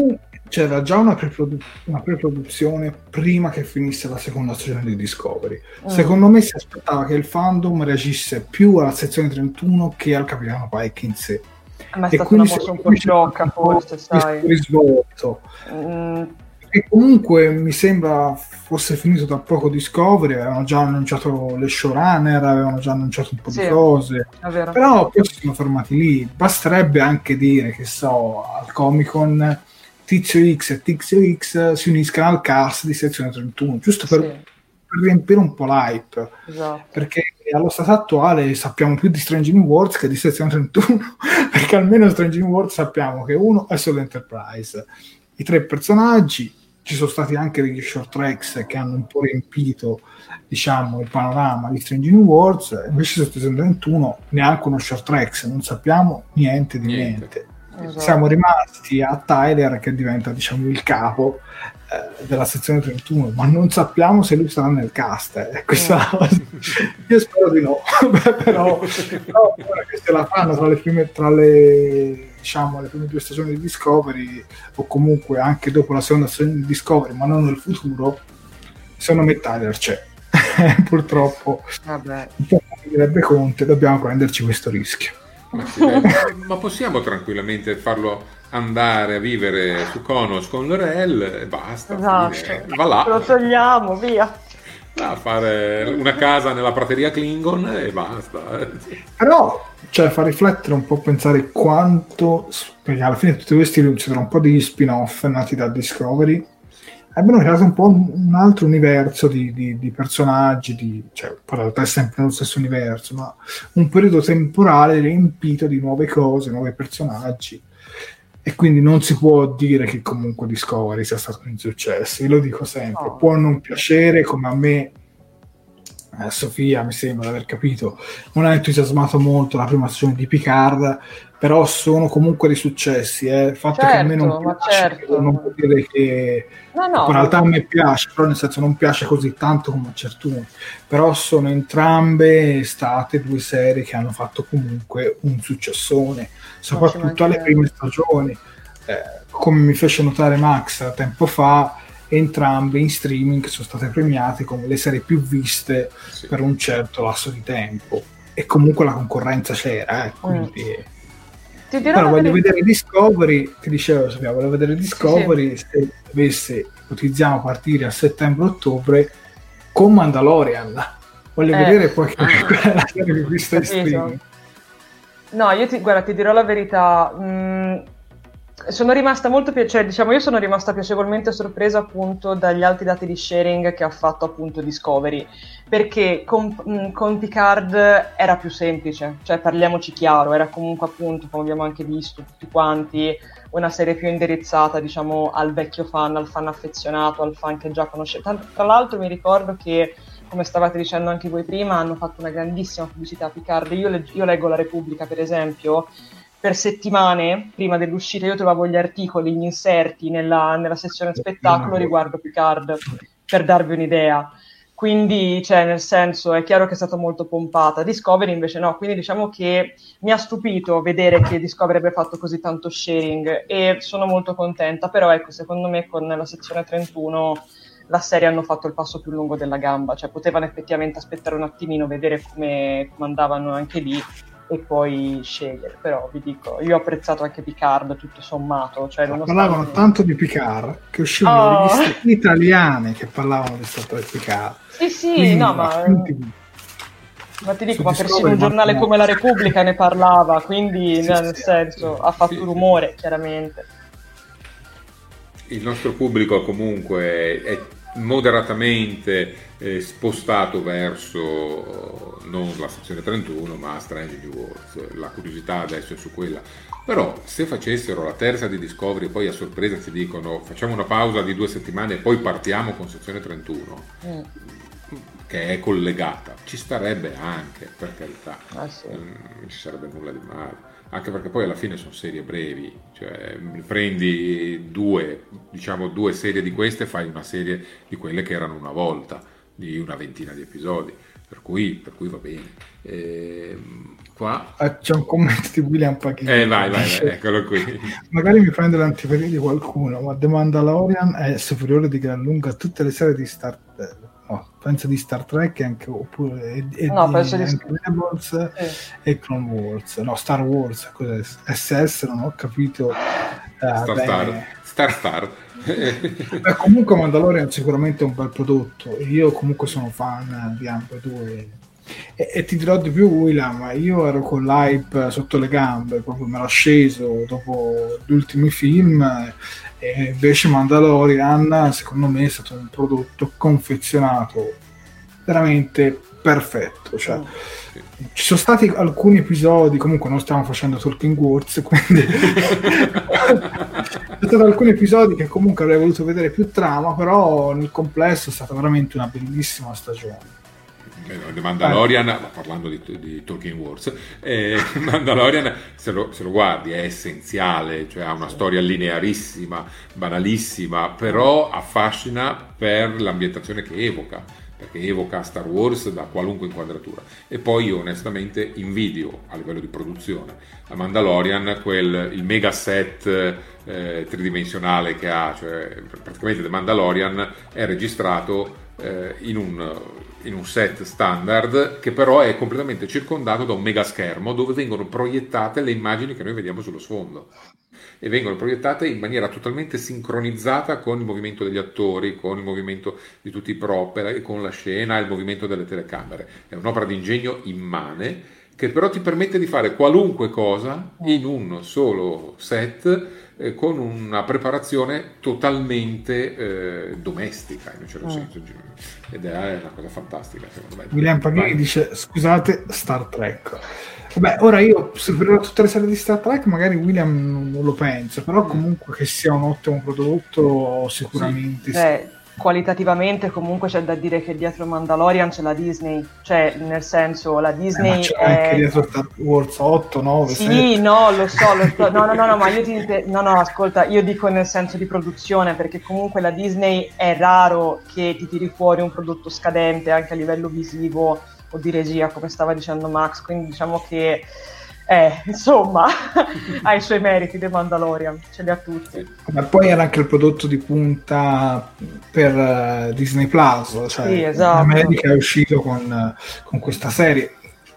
c'era già una, preprodu- una preproduzione prima che finisse la seconda stagione di Discovery. Mm. Secondo me si aspettava che il fandom reagisse più alla sezione trentuno che al Capitano Pike in sé. Ma è stata una mossa un po' sciocca, forse, sai. Risvolto. Mm. E comunque mi sembra fosse finito da poco Discovery, avevano già annunciato le showrunner, avevano già annunciato un po' sì, di cose, però poi si sono fermati lì. Basterebbe anche dire che so, al Comic Con Tizio X e Tizio X si uniscano al cast di sezione trentuno, giusto per, sì. per riempire un po' l'hype, esatto. Perché allo stato attuale sappiamo più di Strange New Worlds che di sezione trentuno, perché almeno Strange New Worlds sappiamo che uno è solo Enterprise, i tre personaggi. Ci sono stati anche degli short tracks che hanno un po' riempito, diciamo, il panorama di Strange New Worlds, invece su sezione trentuno neanche uno short tracks, non sappiamo niente di niente, niente. Esatto. Siamo rimasti a Tyler che diventa, diciamo, il capo eh, della sezione trentuno, ma non sappiamo se lui sarà nel cast, eh. Questa mm. io spero di no. però, però che se la fanno tra le prime tra le diciamo le prime due stagioni di Discovery, o comunque anche dopo la seconda stagione di Discovery, ma non nel futuro, secondo me Tyler c'è. Purtroppo, vabbè, un po' come direbbe Conte, dobbiamo prenderci questo rischio. Ma, sì, ma possiamo tranquillamente farlo andare a vivere su Konos con L'Orel e basta, esatto. Va là, lo togliamo, via, a fare una casa nella prateria Klingon e basta. Però cioè fa riflettere un po', pensare quanto, perché alla fine tutti questi c'erano un po' di spin-off nati da Discovery, abbiano creato un po' un altro universo di, di, di personaggi, di, cioè in realtà è sempre nello stesso universo, ma un periodo temporale riempito di nuove cose, nuovi personaggi, e quindi non si può dire che comunque Discovery sia stato un insuccesso. Io lo dico sempre, oh. Può non piacere, come a me eh, Sofia mi sembra di aver capito non ha entusiasmato molto la prima stagione di Picard, però sono comunque dei successi, eh. Il fatto certo, che a me non piace, certo. non vuol dire che no, no, in realtà a me piace, però nel senso non piace così tanto come a certi, però sono entrambe state due serie che hanno fatto comunque un successone, soprattutto alle prime stagioni, eh, come mi fece notare Max tempo fa, entrambe in streaming sono state premiate come le serie più viste sì. per un certo lasso di tempo, e comunque la concorrenza c'era, eh, quindi mm. Però voglio vedere Discovery, ti dicevo, Sofia, voglio vedere Discovery sì, sì. se dovesse, ipotizziamo, partire a settembre-ottobre con Mandalorian. Voglio eh. vedere poi che è la serie che ho visto in streaming. No, io ti, guarda, ti dirò la verità, mh, sono rimasta molto piacere, cioè, diciamo, io sono rimasta piacevolmente sorpresa appunto dagli alti dati di sharing che ha fatto appunto Discovery, perché con, con Picard era più semplice, cioè parliamoci chiaro, era comunque appunto, come abbiamo anche visto tutti quanti, una serie più indirizzata, diciamo, al vecchio fan, al fan affezionato, al fan che già conosce. Tra, tra l'altro mi ricordo che, come stavate dicendo anche voi prima, hanno fatto una grandissima pubblicità a Picard. Io, leg- io leggo La Repubblica, per esempio, per settimane prima dell'uscita io trovavo gli articoli, gli inserti nella, nella sezione spettacolo riguardo Picard, per darvi un'idea. Quindi, cioè, nel senso, è chiaro che è stata molto pompata. Discovery invece no, quindi diciamo che mi ha stupito vedere che Discovery abbia fatto così tanto sharing, e sono molto contenta. Però ecco, secondo me con la sezione trentuno la serie hanno fatto il passo più lungo della gamba, cioè potevano effettivamente aspettare un attimino, vedere come, come andavano anche lì e poi scegliere. Però vi dico, io ho apprezzato anche Picard tutto sommato, cioè parlavano tanto di Picard che uscivano oh. riviste italiane che parlavano di Star Trek Picard. Sì sì, quindi, no ma quindi, ma ti dico, ma persino un giornale come La Repubblica ne parlava, quindi sì, nel sì, senso sì, ha fatto sì, rumore chiaramente. Il nostro pubblico comunque è moderatamente eh, spostato verso non la sezione trentuno ma Strange New Worlds. La curiosità adesso è su quella, però se facessero la terza di Discovery e poi a sorpresa ti dicono facciamo una pausa di due settimane e poi partiamo con sezione trentuno mm. che è collegata, ci starebbe anche, per carità, ah, sì. non ci sarebbe nulla di male, anche perché poi alla fine sono serie brevi, cioè prendi due, diciamo due serie di queste e fai una serie di quelle che erano una volta, di una ventina di episodi, per cui, per cui va bene. E, qua ah, c'è un commento di William Pachini. Eh, vai, vai, vai, eccolo qui. Magari mi prende l'antipatia di qualcuno, ma The Mandalorian è superiore di gran lunga a tutte le serie di Star Trek. No, penso di Star Trek anche, oppure e, e no, di, penso di anche Rebels eh. e Clone Wars. No, Star Wars, cos'è? S S, non ho capito. Eh, Star, Star Star Star. Beh, comunque Mandalorian sicuramente è un bel prodotto. Io comunque sono fan di ambedue. E, e ti dirò di più, William, io ero con l'hype sotto le gambe, proprio me l'ho sceso dopo gli ultimi film, e invece Mandalorian secondo me è stato un prodotto confezionato veramente perfetto, cioè oh. Ci sono stati alcuni episodi, comunque non stiamo facendo Talking Words, quindi ci sono stati alcuni episodi che comunque avrei voluto vedere più trama, però nel complesso è stata veramente una bellissima stagione. The Mandalorian, eh. parlando di, di Talking Wars, eh, Mandalorian se lo, se lo guardi è essenziale, cioè ha una storia linearissima, banalissima, però affascina per l'ambientazione che evoca, perché evoca Star Wars da qualunque inquadratura. E poi io onestamente invidio a livello di produzione a Mandalorian quel, il mega set eh, tridimensionale che ha, cioè praticamente The Mandalorian è registrato eh, in un in un set standard che però è completamente circondato da un mega schermo dove vengono proiettate le immagini che noi vediamo sullo sfondo e vengono proiettate in maniera totalmente sincronizzata con il movimento degli attori, con il movimento di tutti i prop e con la scena e il movimento delle telecamere. È un'opera di ingegno immane che però ti permette di fare qualunque cosa in un solo set eh, con una preparazione totalmente eh, domestica in un certo mm. senso, ed è una cosa fantastica secondo me. William Paghi dice scusate Star Trek. Vabbè, ora io supererò tutte le serie di Star Trek, magari William non lo pensa, però comunque che sia un ottimo prodotto sicuramente sì. Beh, qualitativamente comunque c'è da dire che dietro Mandalorian c'è la Disney, cioè nel senso la Disney eh, ma c'è è... anche dietro Star Wars otto, nove, sì, sette. no, lo so, lo so. No, no, no, no, ma io ti no, no, ascolta, io dico nel senso di produzione, perché comunque la Disney è raro che ti tiri fuori un prodotto scadente anche a livello visivo o di regia, come stava dicendo Max, quindi diciamo che eh, insomma ha i suoi meriti The Mandalorian, ce li ha tutti. Ma poi era anche il prodotto di punta per uh, Disney Plus, cioè sì, esatto. In America è uscito con, con questa serie.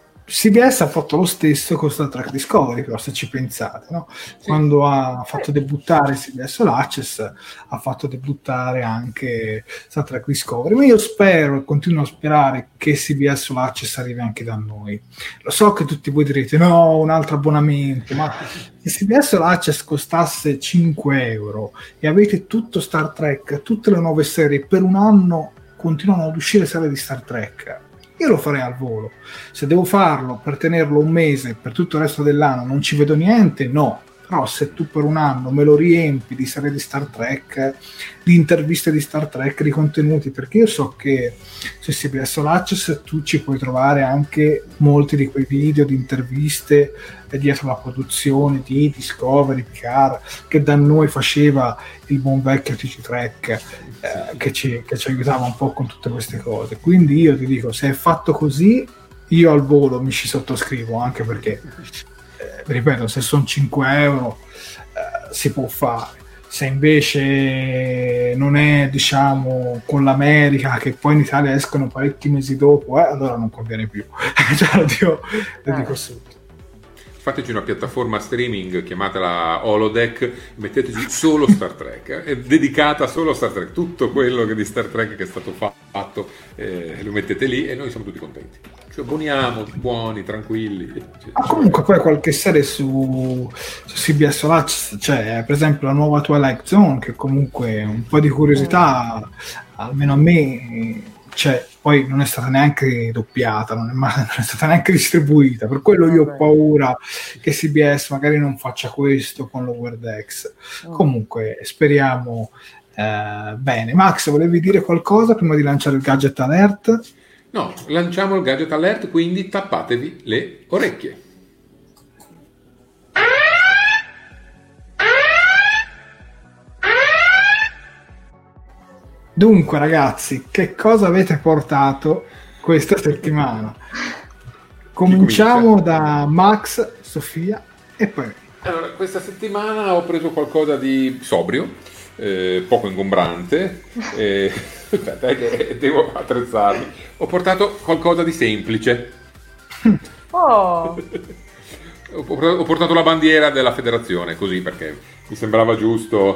C B S ha fatto lo stesso con Star Trek Discovery, però se ci pensate, no? Sì. Quando ha fatto debuttare C B S All Access ha fatto debuttare anche Star Trek Discovery, ma io spero e continuo a sperare che C B S All Access arrivi anche da noi. Lo so che tutti voi direte no, un altro abbonamento, ma se C B S All Access costasse cinque euro e avete tutto Star Trek, tutte le nuove serie per un anno, continuano ad uscire serie di Star Trek, io lo farei al volo. Se devo farlo per tenerlo un mese, per tutto il resto dell'anno non ci vedo niente, no. Però se tu per un anno me lo riempi di serie di Star Trek, di interviste di Star Trek, di contenuti, perché io so che su C B S All Access tu ci puoi trovare anche molti di quei video di interviste dietro la produzione di Discovery, Picard, che da noi faceva il buon vecchio T G Trek, eh, che, ci, che ci aiutava un po' con tutte queste cose. Quindi io ti dico, se è fatto così, io al volo mi ci sottoscrivo, anche perché eh, ripeto, se sono cinque euro eh, si può fare. Se invece non è, diciamo, con l'America, che poi in Italia escono parecchi mesi dopo, eh, allora non conviene più. Cioè, lo dico, lo dico subito. Fateci una piattaforma streaming, chiamatela Holodeck, metteteci solo Star Trek, è dedicata solo a Star Trek, tutto quello che di Star Trek che è stato fatto eh, lo mettete lì e noi siamo tutti contenti. Ci abboniamo, buoni, tranquilli. Ma comunque poi qualche serie su, su C B S All Access, cioè per esempio la nuova Twilight Zone, che comunque un po' di curiosità, almeno a me, cioè, poi non è stata neanche doppiata, non è, mai, non è stata neanche distribuita, per quello io ho paura che C B S magari non faccia questo con Lower Decks. Oh. Comunque speriamo eh, bene. Max, volevi dire qualcosa prima di lanciare il gadget alert? No, lanciamo il gadget alert, quindi tappatevi le orecchie. Dunque ragazzi, che cosa avete portato questa settimana. Cominciamo da Max, Sofia e poi... Allora, questa settimana ho preso qualcosa di sobrio, eh, poco ingombrante, eh, aspetta eh, che devo attrezzarmi. Ho portato qualcosa di semplice. Oh. Ho portato la bandiera della federazione, così, perché mi sembrava giusto.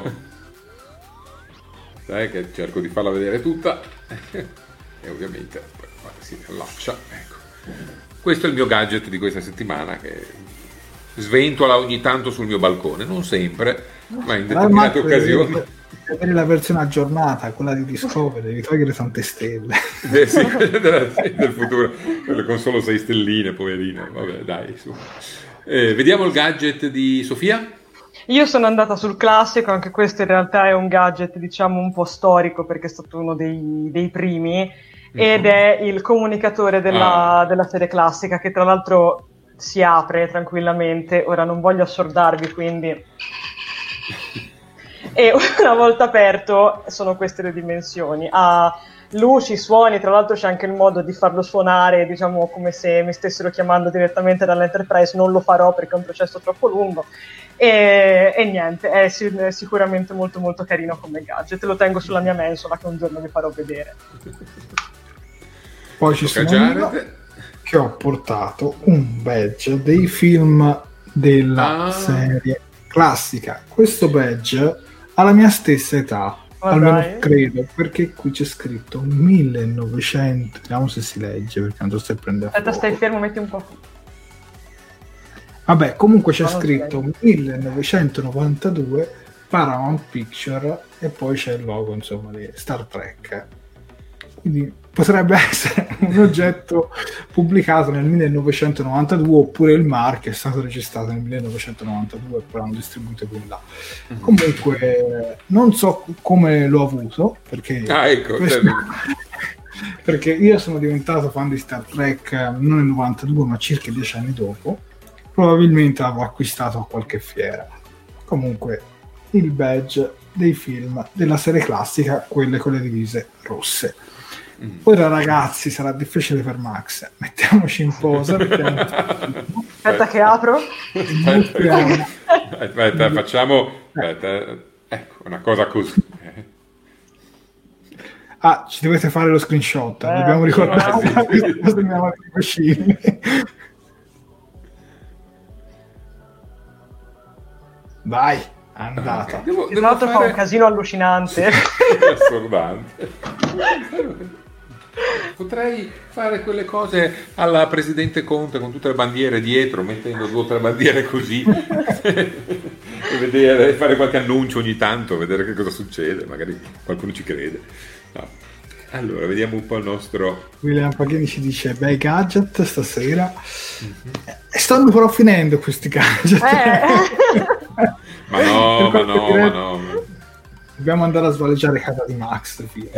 Sai che cerco di farla vedere tutta e ovviamente poi si allaccia, ecco. Questo è il mio gadget di questa settimana, che sventola ogni tanto sul mio balcone, non sempre, ma in determinate occasioni. Per la versione aggiornata, quella di Discovery, devi togliere tante stelle. Eh sì, del, del futuro, quelle con solo sei stelline, poverine. Vabbè, dai, su. Eh, vediamo il gadget di Sofia. Io sono andata sul classico, anche questo in realtà è un gadget diciamo un po' storico perché è stato uno dei, dei primi, ed è il comunicatore della, ah. della serie classica, che tra l'altro si apre tranquillamente. Ora non voglio assordarvi, quindi... E una volta aperto sono queste le dimensioni. Ha luci, suoni, tra l'altro c'è anche il modo di farlo suonare, diciamo come se mi stessero chiamando direttamente dall'Enterprise. Non lo farò perché è un processo troppo lungo. E, e niente, è sic- sicuramente molto molto carino come gadget. Lo tengo sulla mia mensola che un giorno vi farò vedere. Poi ci sono io che ho portato un badge dei film della ah. serie classica. Questo badge ha la mia stessa età, oh almeno dai. credo, perché qui c'è scritto millenovecento, vediamo se si legge perché non so se prende a Aspetta, stai fermo, metti un po'. Vabbè, comunque c'è scritto millenovecentonovantadue Paramount Picture e poi c'è il logo insomma di Star Trek. Quindi potrebbe essere un oggetto pubblicato nel millenovecentonovantadue, oppure il marchio è stato registrato nel millenovecentonovantadue e poi l'hanno distribuito qui là. Mm-hmm. Comunque non so come l'ho avuto, perché ah, ecco, questo... perché io sono diventato fan di Star Trek non nel novantadue ma circa dieci anni dopo. Probabilmente l'avevo acquistato a qualche fiera. Comunque il badge dei film della serie classica, quelle con le divise rosse. Mm. Ora ragazzi sarà difficile per Max, mettiamoci in posa. Mettiamo... aspetta che apro. Aspetta, aspetta facciamo aspetta. Ecco una cosa così. Ah, ci dovete fare lo screenshot, eh, dobbiamo ricordare sì. Cosa vai, è andata. Devo, devo fare... fa un casino allucinante. Assordante. Potrei fare quelle cose alla presidente Conte con tutte le bandiere dietro, mettendo due o tre bandiere così e vedere, fare qualche annuncio ogni tanto, vedere che cosa succede, magari qualcuno ci crede. No. Allora, vediamo un po' il nostro... William Paghini ci dice, bei gadget stasera. Mm-hmm. E stanno però finendo questi gadget. Eh. ma no, ma no, ma no. Dobbiamo andare a svaleggiare casa di Max. Che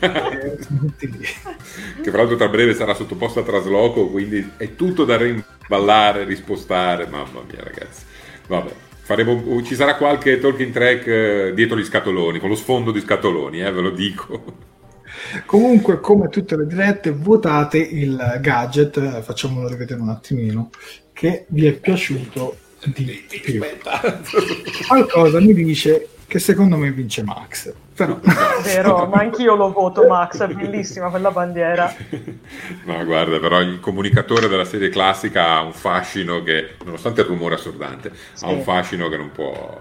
tra l'altro tra breve sarà sottoposto a trasloco, quindi è tutto da rimballare, rispostare. Mamma mia, ragazzi. Vabbè. Faremo, ci sarà qualche talking track dietro gli scatoloni, con lo sfondo di scatoloni, eh, ve lo dico. Comunque, come tutte le dirette, votate il gadget, facciamolo rivedere un attimino, che vi è piaciuto di più. Qualcosa mi dice che secondo me vince Max, però vero, ma anch'io lo voto Max, è bellissima quella bandiera. Ma guarda, però il comunicatore della serie classica ha un fascino che, nonostante il rumore assordante, sì. ha un fascino che non può...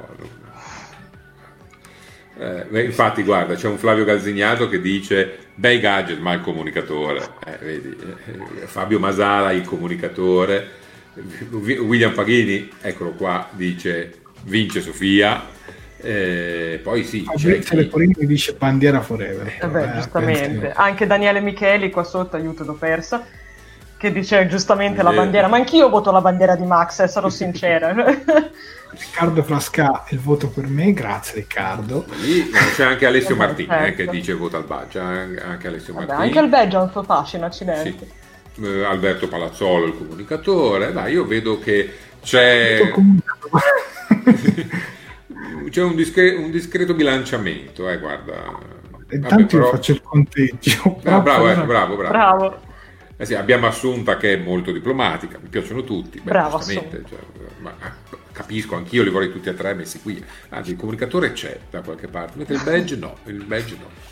Eh, infatti guarda, c'è un Flavio Galzignato che dice bei gadget ma il comunicatore, eh, vedi, eh, Fabio Masala il comunicatore, William Paghini, eccolo qua, dice vince Sofia, eh, poi sì c'è chi... Telefonini dice bandiera forever, eh beh, eh, giustamente, anche Daniele Micheli qua sotto, aiuto l'ho persa, che dice giustamente eh. la bandiera, ma anch'io voto la bandiera di Max, eh, sarò sincera. Riccardo Frasca, il voto per me, grazie Riccardo. Lì c'è anche Alessio Martini, certo. eh, che dice vota al badge, anche Alessio Vabbè, Martini. Anche il badge ha un suo fascino, accidenti. Sì. Uh, Alberto Palazzolo, il comunicatore. Dai, io vedo che c'è c'è un, discre- un discreto bilanciamento, eh, guarda. Intanto Vabbè, però... io faccio il conteggio. Ah, bravo, eh, bravo, bravo, bravo. Eh sì, abbiamo Assunta che è molto diplomatica, mi piacciono tutti. Beh, Bravo, giustamente, cioè, ma, capisco, anch'io li vorrei tutti e tre messi qui. Anzi, il comunicatore c'è da qualche parte, mentre il badge no, il badge no.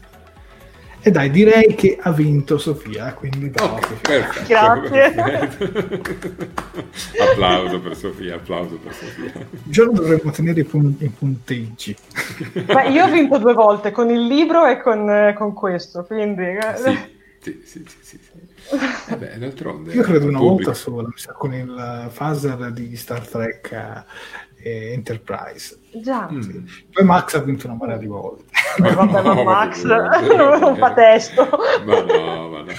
E dai, direi che ha vinto Sofia, quindi dai, Okay, perfetto. Grazie. Applauso per Sofia, applauso per Sofia. Un giorno dovremmo tenere i, pun- i punteggi. Ma io ho vinto due volte, con il libro e con, con questo, quindi... Sì, sì, sì, sì, sì, sì. Eh beh, d'altronde... Io credo una pubblico. volta sola, mi sa, con il phaser di Star Trek eh, Enterprise. Già. Mm. Sì. Poi Max ha vinto una marea di volte. Eh, vabbè, ma No, Max ma è un patesto. Ma no, ma no.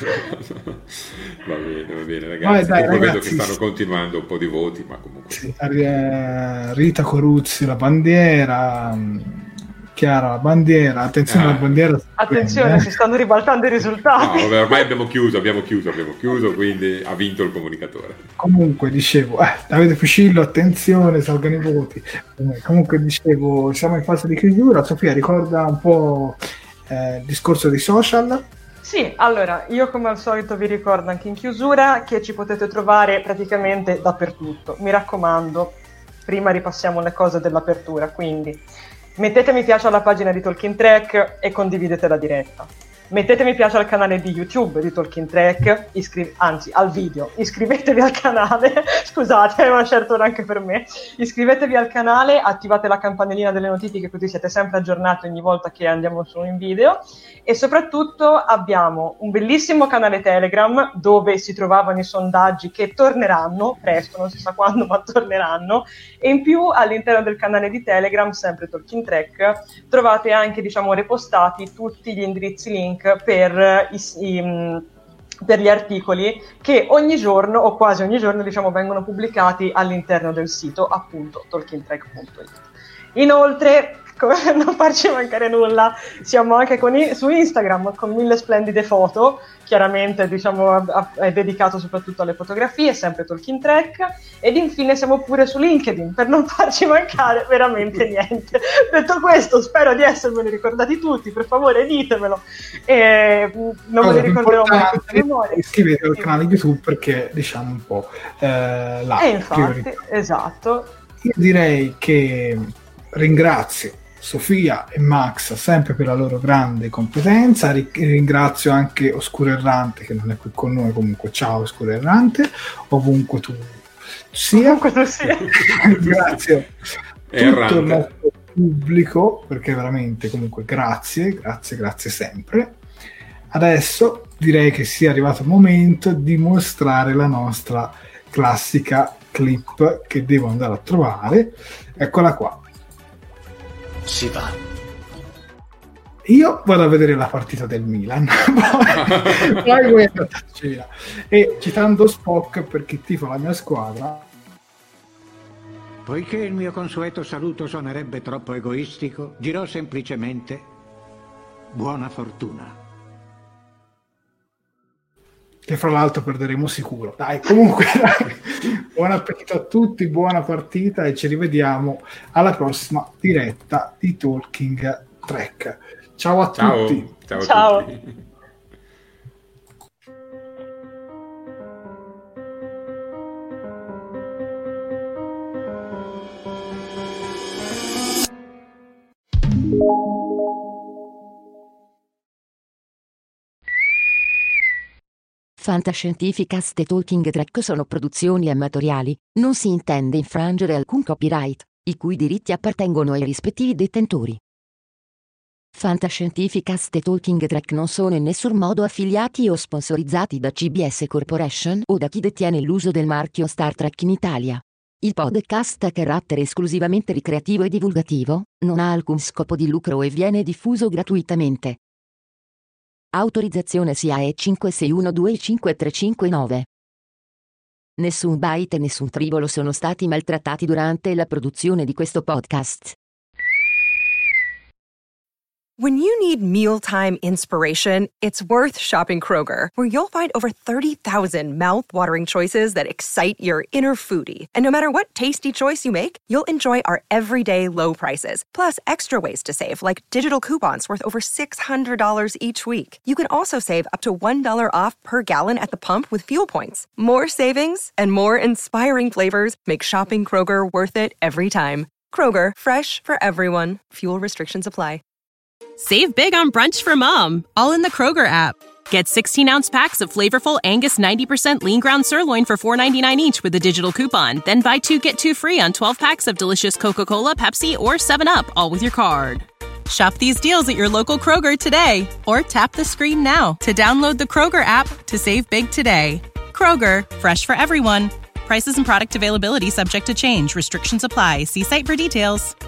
Va bene, va bene, ragazzi. Vai, dai, Comunque ragazzi. vedo che stanno continuando un po' di voti, ma comunque... Sì, eh, Rita Coruzzi la bandiera, mh, Chiara la bandiera, attenzione Ah. alla bandiera. Attenzione, Eh. si stanno ribaltando i No, risultati. vabbè, ormai abbiamo chiuso, abbiamo chiuso, abbiamo chiuso, quindi ha vinto il comunicatore. Comunque dicevo, eh, Davide Fucillo, attenzione, salgono i voti. Eh, Comunque dicevo, siamo in fase di chiusura. Sofia, ricorda un po' eh, il discorso dei social. Sì, allora, io come al solito vi ricordo anche in chiusura che ci potete trovare praticamente dappertutto. Mi raccomando, prima ripassiamo le cose dell'apertura, quindi mettete mi piace alla pagina di Talking Track e condividete la diretta. Mettete mi piace al canale di YouTube di Talking Track, iscri- anzi al video, iscrivetevi al canale, scusate, è una certa ora anche per me, iscrivetevi al canale, attivate la campanellina delle notifiche così siete sempre aggiornati ogni volta che andiamo su in video e soprattutto abbiamo un bellissimo canale Telegram dove si trovavano i sondaggi che torneranno presto, non si sa quando ma torneranno, e in più all'interno del canale di Telegram, sempre Talking Track, trovate anche diciamo repostati tutti gli indirizzi link per, i, i, per gli articoli che ogni giorno o quasi ogni giorno diciamo vengono pubblicati all'interno del sito appunto talking track punto it. Inoltre, come non farci mancare nulla, siamo anche con i, su Instagram con mille splendide foto, chiaramente diciamo a, è dedicato soprattutto alle fotografie, sempre Talking Track, ed infine siamo pure su LinkedIn per non farci mancare veramente niente. Detto questo, spero di essermeli ricordati tutti, per favore ditemelo, e non Cosa me li ricorderò mai a importante, memoria. iscrivetevi al Sì. canale YouTube perché diciamo un po' eh, la E infatti, priorità. esatto. Io direi che ringrazio Sofia e Max sempre per la loro grande competenza. Ri- ringrazio anche Oscuro Errante che non è qui con noi, comunque ciao Oscuro Errante, ovunque tu sia. Comunque tu sia. Ringrazio È tutto errante. il nostro pubblico perché veramente comunque grazie, grazie, grazie sempre. Adesso direi che sia arrivato il momento di mostrare la nostra classica clip che devo andare a trovare. Eccola qua. Si va. Io vado a vedere la partita del Milan. Poi, poi voi andateci via. E citando Spock per chi tifa la mia squadra. Poiché il mio consueto saluto suonerebbe troppo egoistico, dirò semplicemente buona fortuna. Che fra l'altro perderemo sicuro. Dai, comunque, dai. Buon appetito a tutti, buona partita e ci rivediamo alla prossima diretta di Talking Track. Ciao a Ciao, tutti. ciao a Ciao. tutti. Fantascientificast e Talking Track sono produzioni amatoriali, non si intende infrangere alcun copyright, i cui diritti appartengono ai rispettivi detentori. Fantascientificast e Talking Track non sono in nessun modo affiliati o sponsorizzati da C B S Corporation o da chi detiene l'uso del marchio Star Trek in Italia. Il podcast ha carattere esclusivamente ricreativo e divulgativo, non ha alcun scopo di lucro e viene diffuso gratuitamente. Autorizzazione S I A E cinque sei uno due cinque tre cinque nove. Nessun byte e nessun tribolo sono stati maltrattati durante la produzione di questo podcast. When you need mealtime inspiration, it's worth shopping Kroger, where you'll find over thirty thousand mouth-watering choices that excite your inner foodie. And no matter what tasty choice you make, you'll enjoy our everyday low prices, plus extra ways to save, like digital coupons worth over six hundred dollars each week. You can also save up to one dollar off per gallon at the pump with fuel points. More savings and more inspiring flavors make shopping Kroger worth it every time. Kroger, fresh for everyone. Fuel restrictions apply. Save big on brunch for mom, all in the Kroger app. Get sixteen-ounce packs of flavorful Angus ninety percent lean ground sirloin for four ninety-nine each with a digital coupon. Then buy two, get two free on twelve packs of delicious Coca-Cola, Pepsi, or seven up, all with your card. Shop these deals at your local Kroger today, or tap the screen now to download the Kroger app to save big today. Kroger, fresh for everyone. Prices and product availability subject to change. Restrictions apply. See site for details.